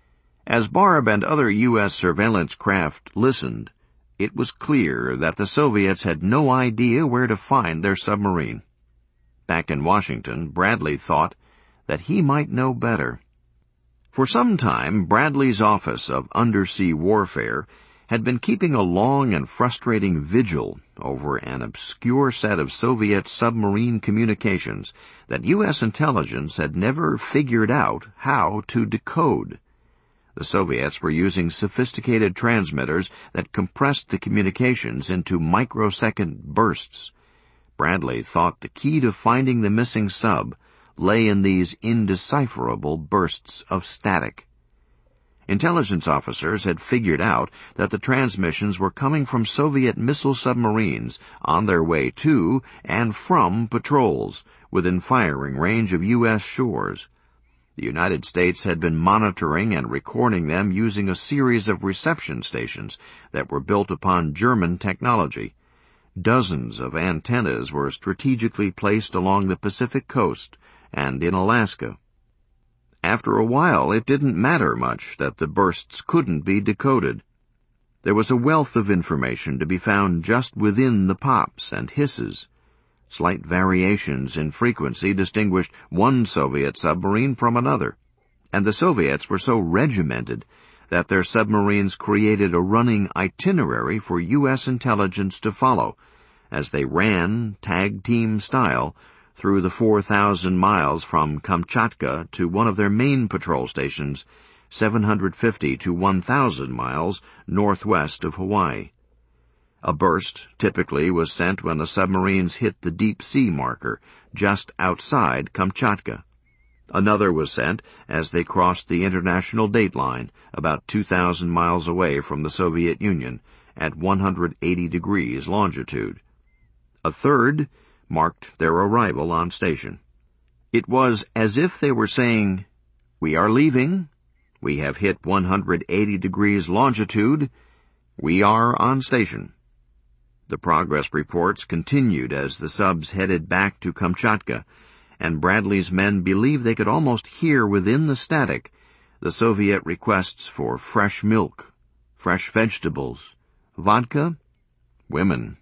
As Barb and other U.S. surveillance craft listened, it was clear that the Soviets had no idea where to find their submarine. Back in Washington, Bradley thought that he might know better. For some time, Bradley's Office of Undersea Warfare had been keeping a long and frustrating vigil over an obscure set of Soviet submarine communications that U.S. intelligence had never figured out how to decode. The Soviets were using sophisticated transmitters that compressed the communications into microsecond bursts. Bradley thought the key to finding the missing sub lay in these indecipherable bursts of static. Intelligence officers had figured out that the transmissions were coming from Soviet missile submarines on their way to and from patrols within firing range of U.S. shores. The United States had been monitoring and recording them using a series of reception stations that were built upon German technology. Dozens of antennas were strategically placed along the Pacific coast and in Alaska. After a while, it didn't matter much that the bursts couldn't be decoded. There was a wealth of information to be found just within the pops and hisses. Slight variations in frequency distinguished one Soviet submarine from another, and the Soviets were so regimented that their submarines created a running itinerary for U.S. intelligence to follow as they ran, tag-team style, through the 4,000 miles from Kamchatka to one of their main patrol stations, 750 to 1,000 miles northwest of Hawaii. A burst typically was sent when the submarines hit the deep sea marker just outside Kamchatka. Another was sent as they crossed the international dateline about 2,000 miles away from the Soviet Union at 180 degrees longitude. A third marked their arrival on station. It was as if they were saying, "We are leaving. We have hit 180 degrees longitude. We are on station." The progress reports continued as the subs headed back to Kamchatka, and Bradley's men believed they could almost hear within the static the Soviet requests for fresh milk, fresh vegetables, vodka, women.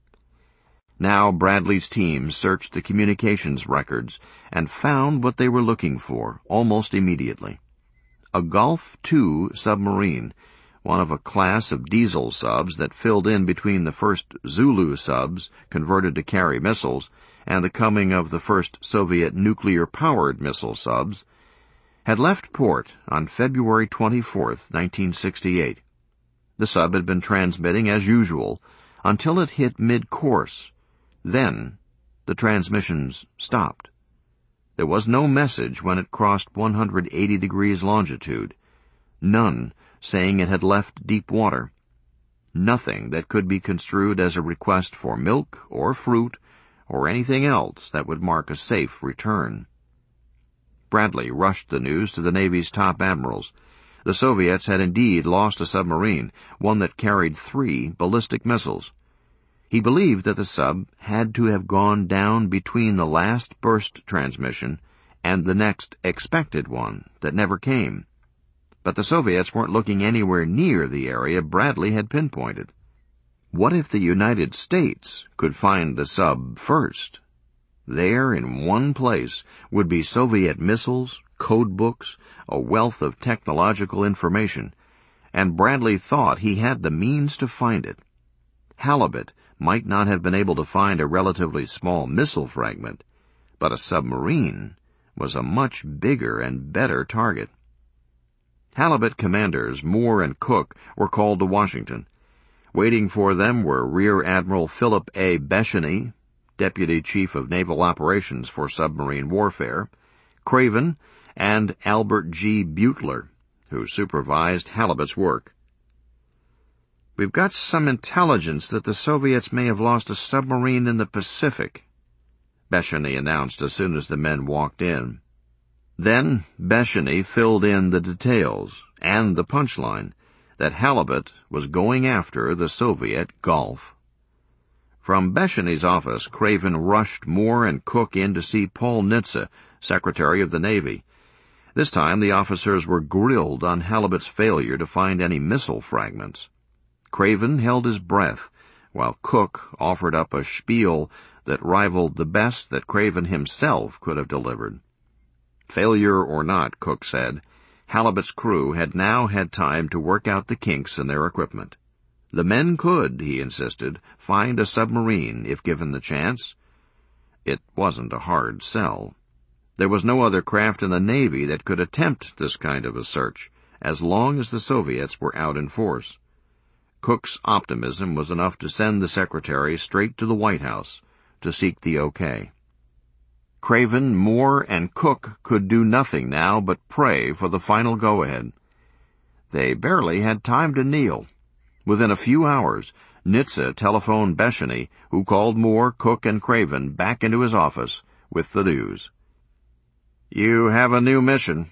Now Bradley's team searched the communications records and found what they were looking for almost immediately. A Gulf II submarine, one of a class of diesel subs that filled in between the first Zulu subs converted to carry missiles and the coming of the first Soviet nuclear-powered missile subs, had left port on February 24, 1968. The sub had been transmitting as usual until it hit mid-course. Then, the transmissions stopped. There was no message when it crossed 180 degrees longitude. None saying it had left deep water. Nothing that could be construed as a request for milk or fruit or anything else that would mark a safe return. Bradley rushed the news to the Navy's top admirals. The Soviets had indeed lost a submarine, one that carried 3 ballistic missiles. He believed that the sub had to have gone down between the last burst transmission and the next expected one that never came. But the Soviets weren't looking anywhere near the area Bradley had pinpointed. What if the United States could find the sub first? There, in one place, would be Soviet missiles, code books, a wealth of technological information, and Bradley thought he had the means to find it. Halibut might not have been able to find a relatively small missile fragment, but a submarine was a much bigger and better target. Halibut commanders Moore and Cook were called to Washington. Waiting for them were Rear Admiral Philip A. Besheny, Deputy Chief of Naval Operations for Submarine Warfare, Craven, and Albert G. Butler, who supervised Halibut's work. "We've got some intelligence that the Soviets may have lost a submarine in the Pacific," Besheny announced as soon as the men walked in. Then Besheny filled in the details and the punchline that Halibut was going after the Soviet Gulf. From Besheny's office, Craven rushed Moore and Cook in to see Paul Nitze, Secretary of the Navy. This time the officers were grilled on Halibut's failure to find any missile fragments. Craven held his breath, while Cook offered up a spiel that rivaled the best that Craven himself could have delivered. Failure or not, Cook said, Halibut's crew had now had time to work out the kinks in their equipment. The men could, he insisted, find a submarine if given the chance. It wasn't a hard sell. There was no other craft in the Navy that could attempt this kind of a search, as long as the Soviets were out in force. Cook's optimism was enough to send the Secretary straight to the White House to seek the okay. Craven, Moore, and Cook could do nothing now but pray for the final go-ahead. They barely had time to kneel. Within a few hours, Nitze telephoned Besheny, who called Moore, Cook, and Craven back into his office with the news. "You have a new mission."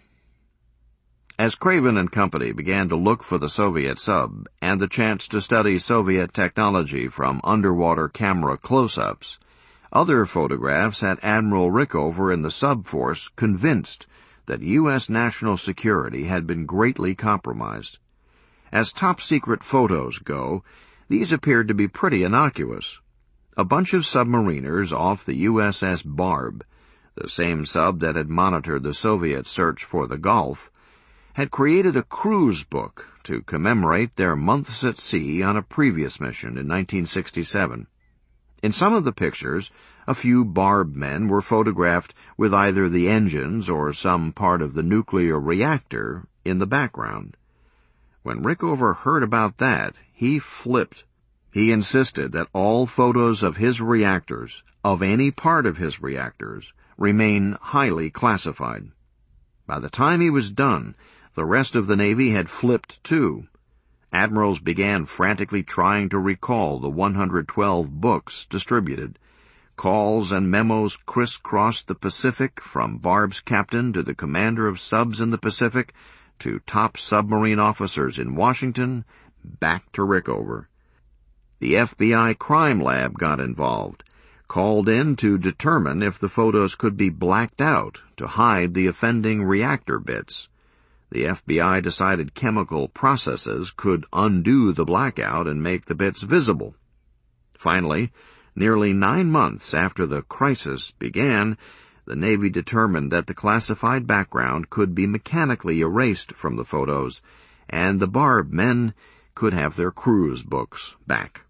As Craven and company began to look for the Soviet sub and the chance to study Soviet technology from underwater camera close-ups, other photographs had Admiral Rickover in the sub force convinced that U.S. national security had been greatly compromised. As top-secret photos go, these appeared to be pretty innocuous. A bunch of submariners off the USS Barb, the same sub that had monitored the Soviet search for the Gulf, had created a cruise book to commemorate their months at sea on a previous mission in 1967. In some of the pictures, a few Barb men were photographed with either the engines or some part of the nuclear reactor in the background. When Rickover heard about that, he flipped. He insisted that all photos of his reactors, of any part of his reactors, remain highly classified. By the time he was done, the rest of the Navy had flipped too. Admirals began frantically trying to recall the 112 books distributed. Calls and memos crisscrossed the Pacific, from Barb's captain to the commander of subs in the Pacific, to top submarine officers in Washington, back to Rickover. The FBI crime lab got involved, called in to determine if the photos could be blacked out to hide the offending reactor bits. The FBI decided chemical processes could undo the blackout and make the bits visible. Finally, nearly 9 months after the crisis began, the Navy determined that the classified background could be mechanically erased from the photos, and the Barb men could have their cruise books back.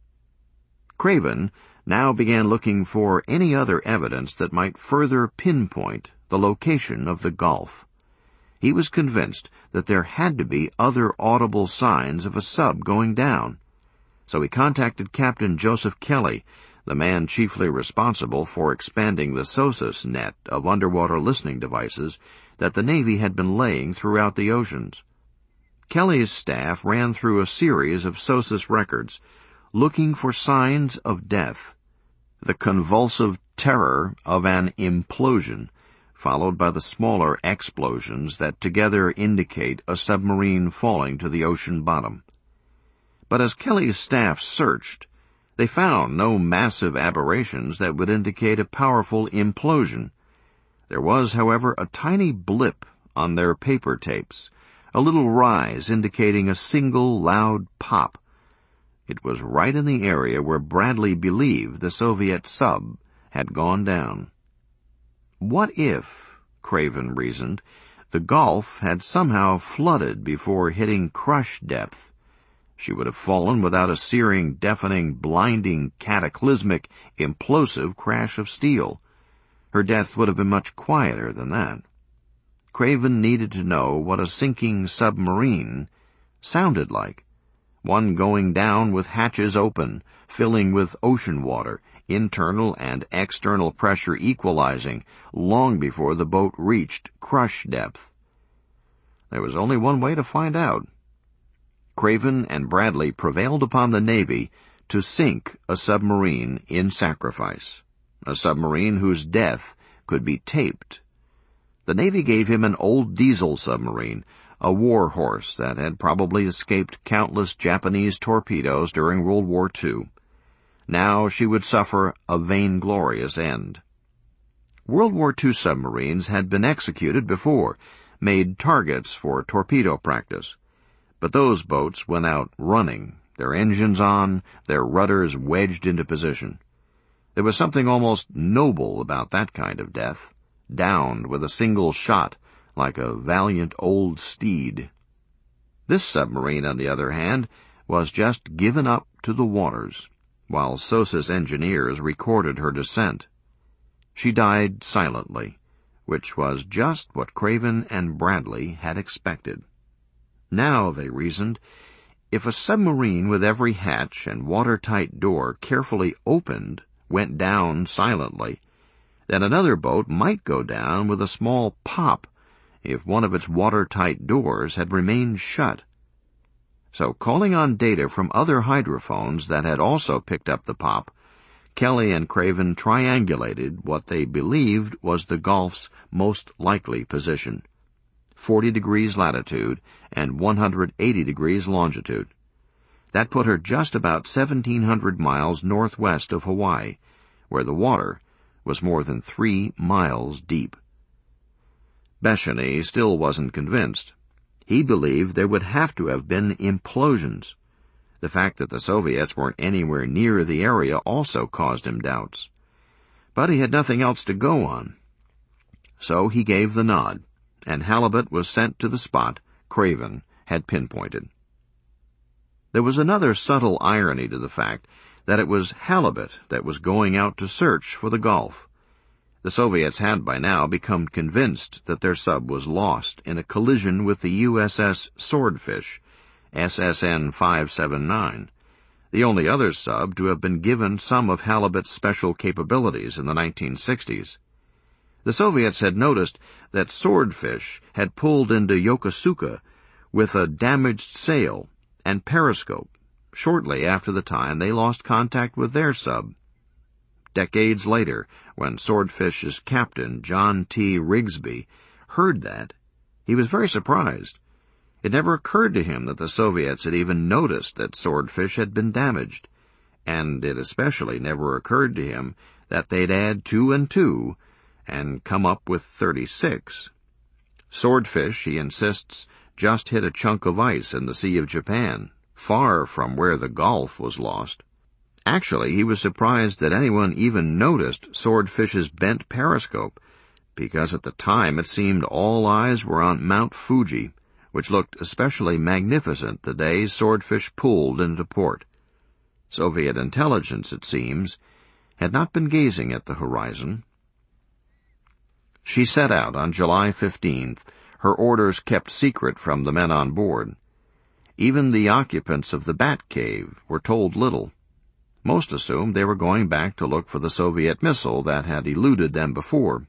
Craven now began looking for any other evidence that might further pinpoint the location of the Gulf. He was convinced that there had to be other audible signs of a sub going down, so he contacted Captain Joseph Kelly, the man chiefly responsible for expanding the SOSUS net of underwater listening devices that the Navy had been laying throughout the oceans. Kelly's staff ran through a series of SOSUS records, looking for signs of death, the convulsive terror of an implosion, followed by the smaller explosions that together indicate a submarine falling to the ocean bottom. But as Kelly's staff searched, they found no massive aberrations that would indicate a powerful implosion. There was, however, a tiny blip on their paper tapes, a little rise indicating a single loud pop. It was right in the area where Bradley believed the Soviet sub had gone down. What if, Craven reasoned, the Gulf had somehow flooded before hitting crush depth? She would have fallen without a searing, deafening, blinding, cataclysmic, implosive crash of steel. Her death would have been much quieter than that. Craven needed to know what a sinking submarine sounded like. One going down with hatches open, filling with ocean water, internal and external pressure equalizing, long before the boat reached crush depth. There was only one way to find out. Craven and Bradley prevailed upon the Navy to sink a submarine in sacrifice, a submarine whose death could be taped. The Navy gave him an old diesel submarine, a war horse that had probably escaped countless Japanese torpedoes during World War II. Now she would suffer a vainglorious end. World War II submarines had been executed before, made targets for torpedo practice. But those boats went out running, their engines on, their rudders wedged into position. There was something almost noble about that kind of death, downed with a single shot, like a valiant old steed. This submarine, on the other hand, was just given up to the waters, while SOSUS engineers recorded her descent. She died silently, which was just what Craven and Bradley had expected. Now, they reasoned, if a submarine with every hatch and watertight door carefully opened went down silently, then another boat might go down with a small pop if one of its watertight doors had remained shut. So, calling on data from other hydrophones that had also picked up the pop, Kelly and Craven triangulated what they believed was the Gulf's most likely position: 40 degrees latitude and 180 degrees longitude. That put her just about 1,700 miles northwest of Hawaii, where the water was more than 3 miles deep. Bechany still wasn't convinced. He believed there would have to have been implosions. The fact that the Soviets weren't anywhere near the area also caused him doubts. But he had nothing else to go on. So he gave the nod, and halibut was sent to the spot Craven had pinpointed. There was another subtle irony to the fact that it was halibut that was going out to search for the Gulf. The Soviets had by now become convinced that their sub was lost in a collision with the USS Swordfish, SSN 579, the only other sub to have been given some of halibut's special capabilities in the 1960s. The Soviets had noticed that Swordfish had pulled into Yokosuka with a damaged sail and periscope shortly after the time they lost contact with their sub. Decades later, when Swordfish's captain, John T. Rigsby, heard that, he was very surprised. It never occurred to him that the Soviets had even noticed that Swordfish had been damaged, and it especially never occurred to him that they'd add 2 and 2 and come up with 36. Swordfish, he insists, just hit a chunk of ice in the Sea of Japan, far from where the Gulf was lost. Actually, he was surprised that anyone even noticed Swordfish's bent periscope, because at the time it seemed all eyes were on Mount Fuji, which looked especially magnificent the day Swordfish pulled into port. Soviet intelligence, it seems, had not been gazing at the horizon. She set out on July 15th, her orders kept secret from the men on board. Even the occupants of the Bat Cave were told little. Most assumed they were going back to look for the Soviet missile that had eluded them before.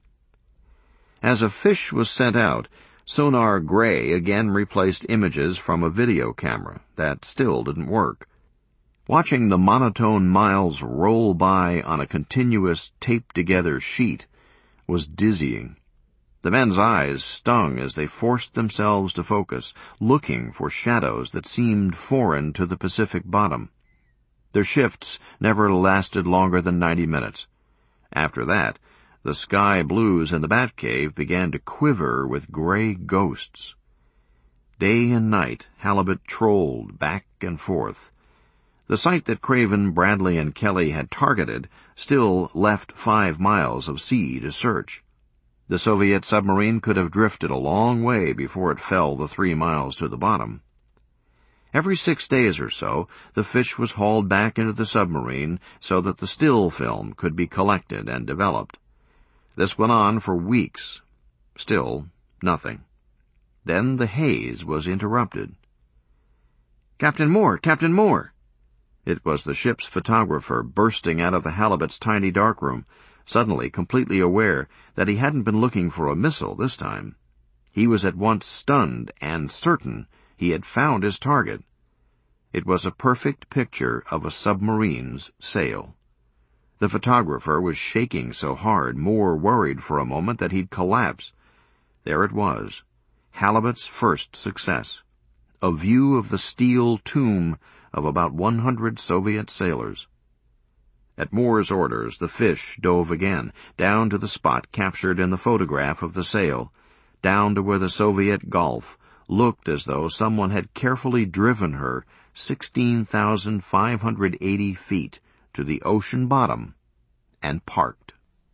As a fish was sent out, Sonar Gray again replaced images from a video camera that still didn't work. Watching the monotone miles roll by on a continuous taped-together sheet was dizzying. The men's eyes stung as they forced themselves to focus, looking for shadows that seemed foreign to the Pacific bottom. Their shifts never lasted longer than 90 minutes. After that, the sky blues in the Bat Cave began to quiver with gray ghosts. Day and night, halibut trolled back and forth. The site that Craven, Bradley, and Kelly had targeted still left 5 miles of sea to search. The Soviet submarine could have drifted a long way before it fell the 3 miles to the bottom. Every 6 days or so, the fish was hauled back into the submarine so that the still film could be collected and developed. This went on for weeks. Still, nothing. Then the haze was interrupted. "Captain Moore! Captain Moore!" It was the ship's photographer bursting out of the halibut's tiny darkroom, suddenly completely aware that he hadn't been looking for a missile this time. He was at once stunned and certain he had found his target. It was a perfect picture of a submarine's sail. The photographer was shaking so hard, Moore worried for a moment that he'd collapse. There it was, halibut's first success. A view of the steel tomb of about 100 Soviet sailors. At Moore's orders, the fish dove again, down to the spot captured in the photograph of the sail, down to where the Soviet Gulf looked as though someone had carefully driven her 16,580 feet to the ocean bottom and parked.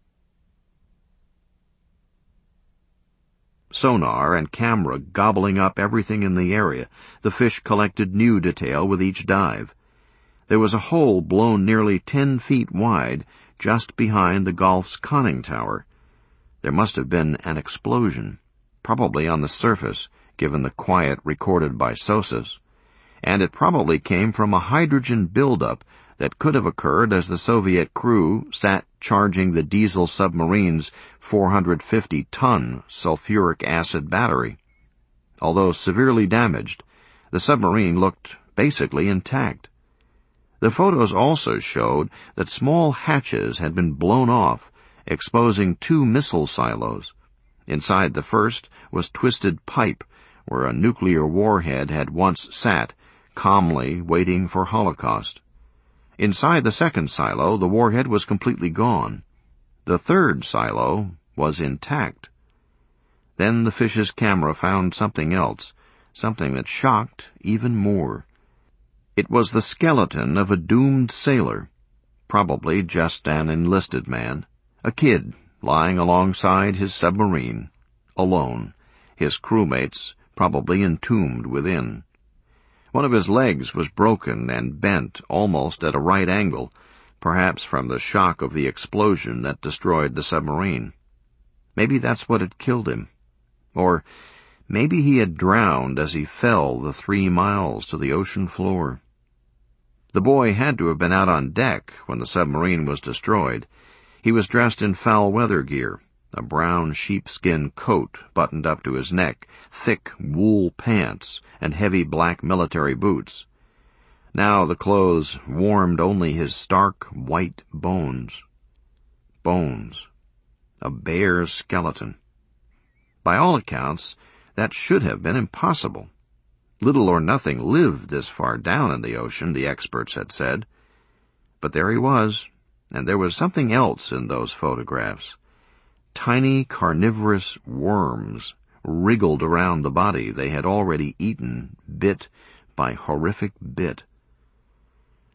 Sonar and camera gobbling up everything in the area, the fish collected new detail with each dive. There was a hole blown nearly 10 feet wide just behind the Gulf's conning tower. There must have been an explosion, probably on the surface, given the quiet recorded by SOSUS, and it probably came from a hydrogen buildup that could have occurred as the Soviet crew sat charging the diesel submarine's 450-ton sulfuric acid battery. Although severely damaged, the submarine looked basically intact. The photos also showed that small hatches had been blown off, exposing 2 missile silos. Inside the first was twisted pipe, where a nuclear warhead had once sat, calmly waiting for Holocaust. Inside the second silo, the warhead was completely gone. The third silo was intact. Then the fish's camera found something else, something that shocked even more. It was the skeleton of a doomed sailor, probably just an enlisted man, a kid lying alongside his submarine, alone, his crewmates probably entombed within. One of his legs was broken and bent almost at a right angle, perhaps from the shock of the explosion that destroyed the submarine. Maybe that's what had killed him. Or maybe he had drowned as he fell the 3 miles to the ocean floor. The boy had to have been out on deck when the submarine was destroyed. He was dressed in foul-weather gear, a brown sheepskin coat buttoned up to his neck, thick wool pants, and heavy black military boots. Now the clothes warmed only his stark white bones. Bones. A bare skeleton. By all accounts, that should have been impossible. Little or nothing lived this far down in the ocean, the experts had said. But there he was, and there was something else in those photographs. Tiny carnivorous worms wriggled around the body they had already eaten, bit by horrific bit.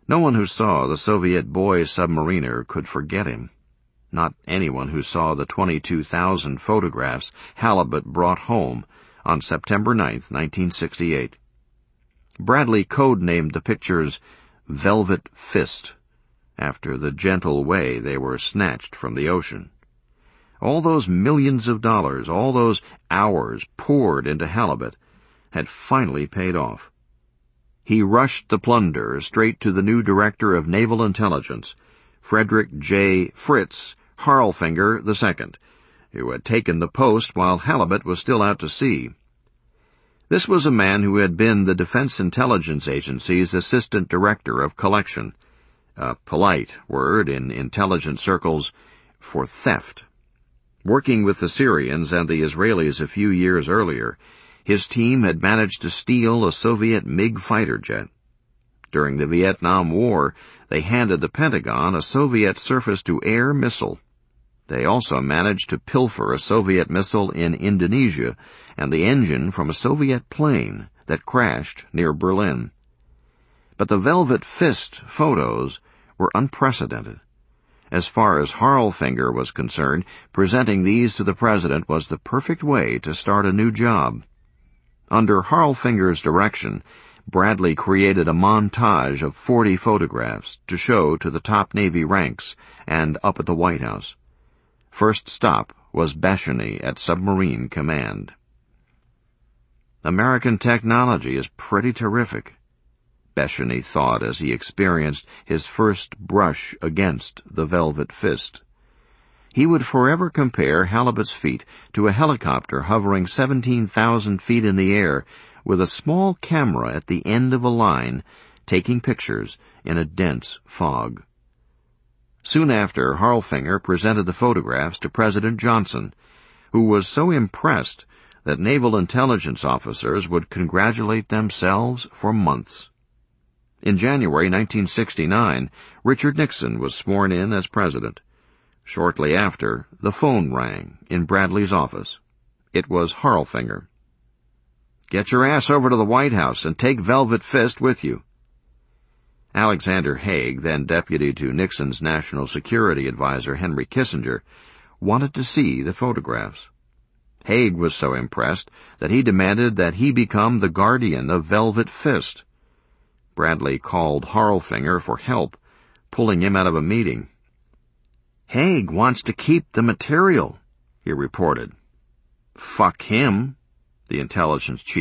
No one who saw the Soviet boy submariner could forget him. Not anyone who saw the 22,000 photographs Halibut brought home on September 9, 1968. Bradley codenamed the pictures Velvet Fist, after the gentle way they were snatched from the ocean. All those millions of dollars, all those hours poured into Halibut, had finally paid off. He rushed the plunder straight to the new Director of Naval Intelligence, Frederick J. Fritz Harlfinger II, who had taken the post while Halibut was still out to sea. This was a man who had been the Defense Intelligence Agency's Assistant Director of Collection, a polite word in intelligence circles for theft. Working with the Syrians and the Israelis a few years earlier, his team had managed to steal a Soviet MiG fighter jet. During the Vietnam War, they handed the Pentagon a Soviet surface-to-air missile. They also managed to pilfer a Soviet missile in Indonesia and the engine from a Soviet plane that crashed near Berlin. But the Velvet Fist photos were unprecedented. As far as Harlfinger was concerned, presenting these to the president was the perfect way to start a new job. Under Harlfinger's direction, Bradley created a montage of 40 photographs to show to the top Navy ranks and up at the White House. First stop was Besheny at Submarine Command. American technology is pretty terrific, Besheny thought as he experienced his first brush against the Velvet Fist. He would forever compare Halibut's feat to a helicopter hovering 17,000 feet in the air with a small camera at the end of a line taking pictures in a dense fog. Soon after, Harlfinger presented the photographs to President Johnson, who was so impressed that naval intelligence officers would congratulate themselves for months. In January 1969, Richard Nixon was sworn in as president. Shortly after, the phone rang in Bradley's office. It was Harlfinger. "Get your ass over to the White House and take Velvet Fist with you." Alexander Haig, then deputy to Nixon's national security advisor Henry Kissinger, wanted to see the photographs. Haig was so impressed that he demanded that he become the guardian of Velvet Fist. Bradley called Harlfinger for help, pulling him out of a meeting. "Haig wants to keep the material," he reported. "Fuck him," the intelligence chief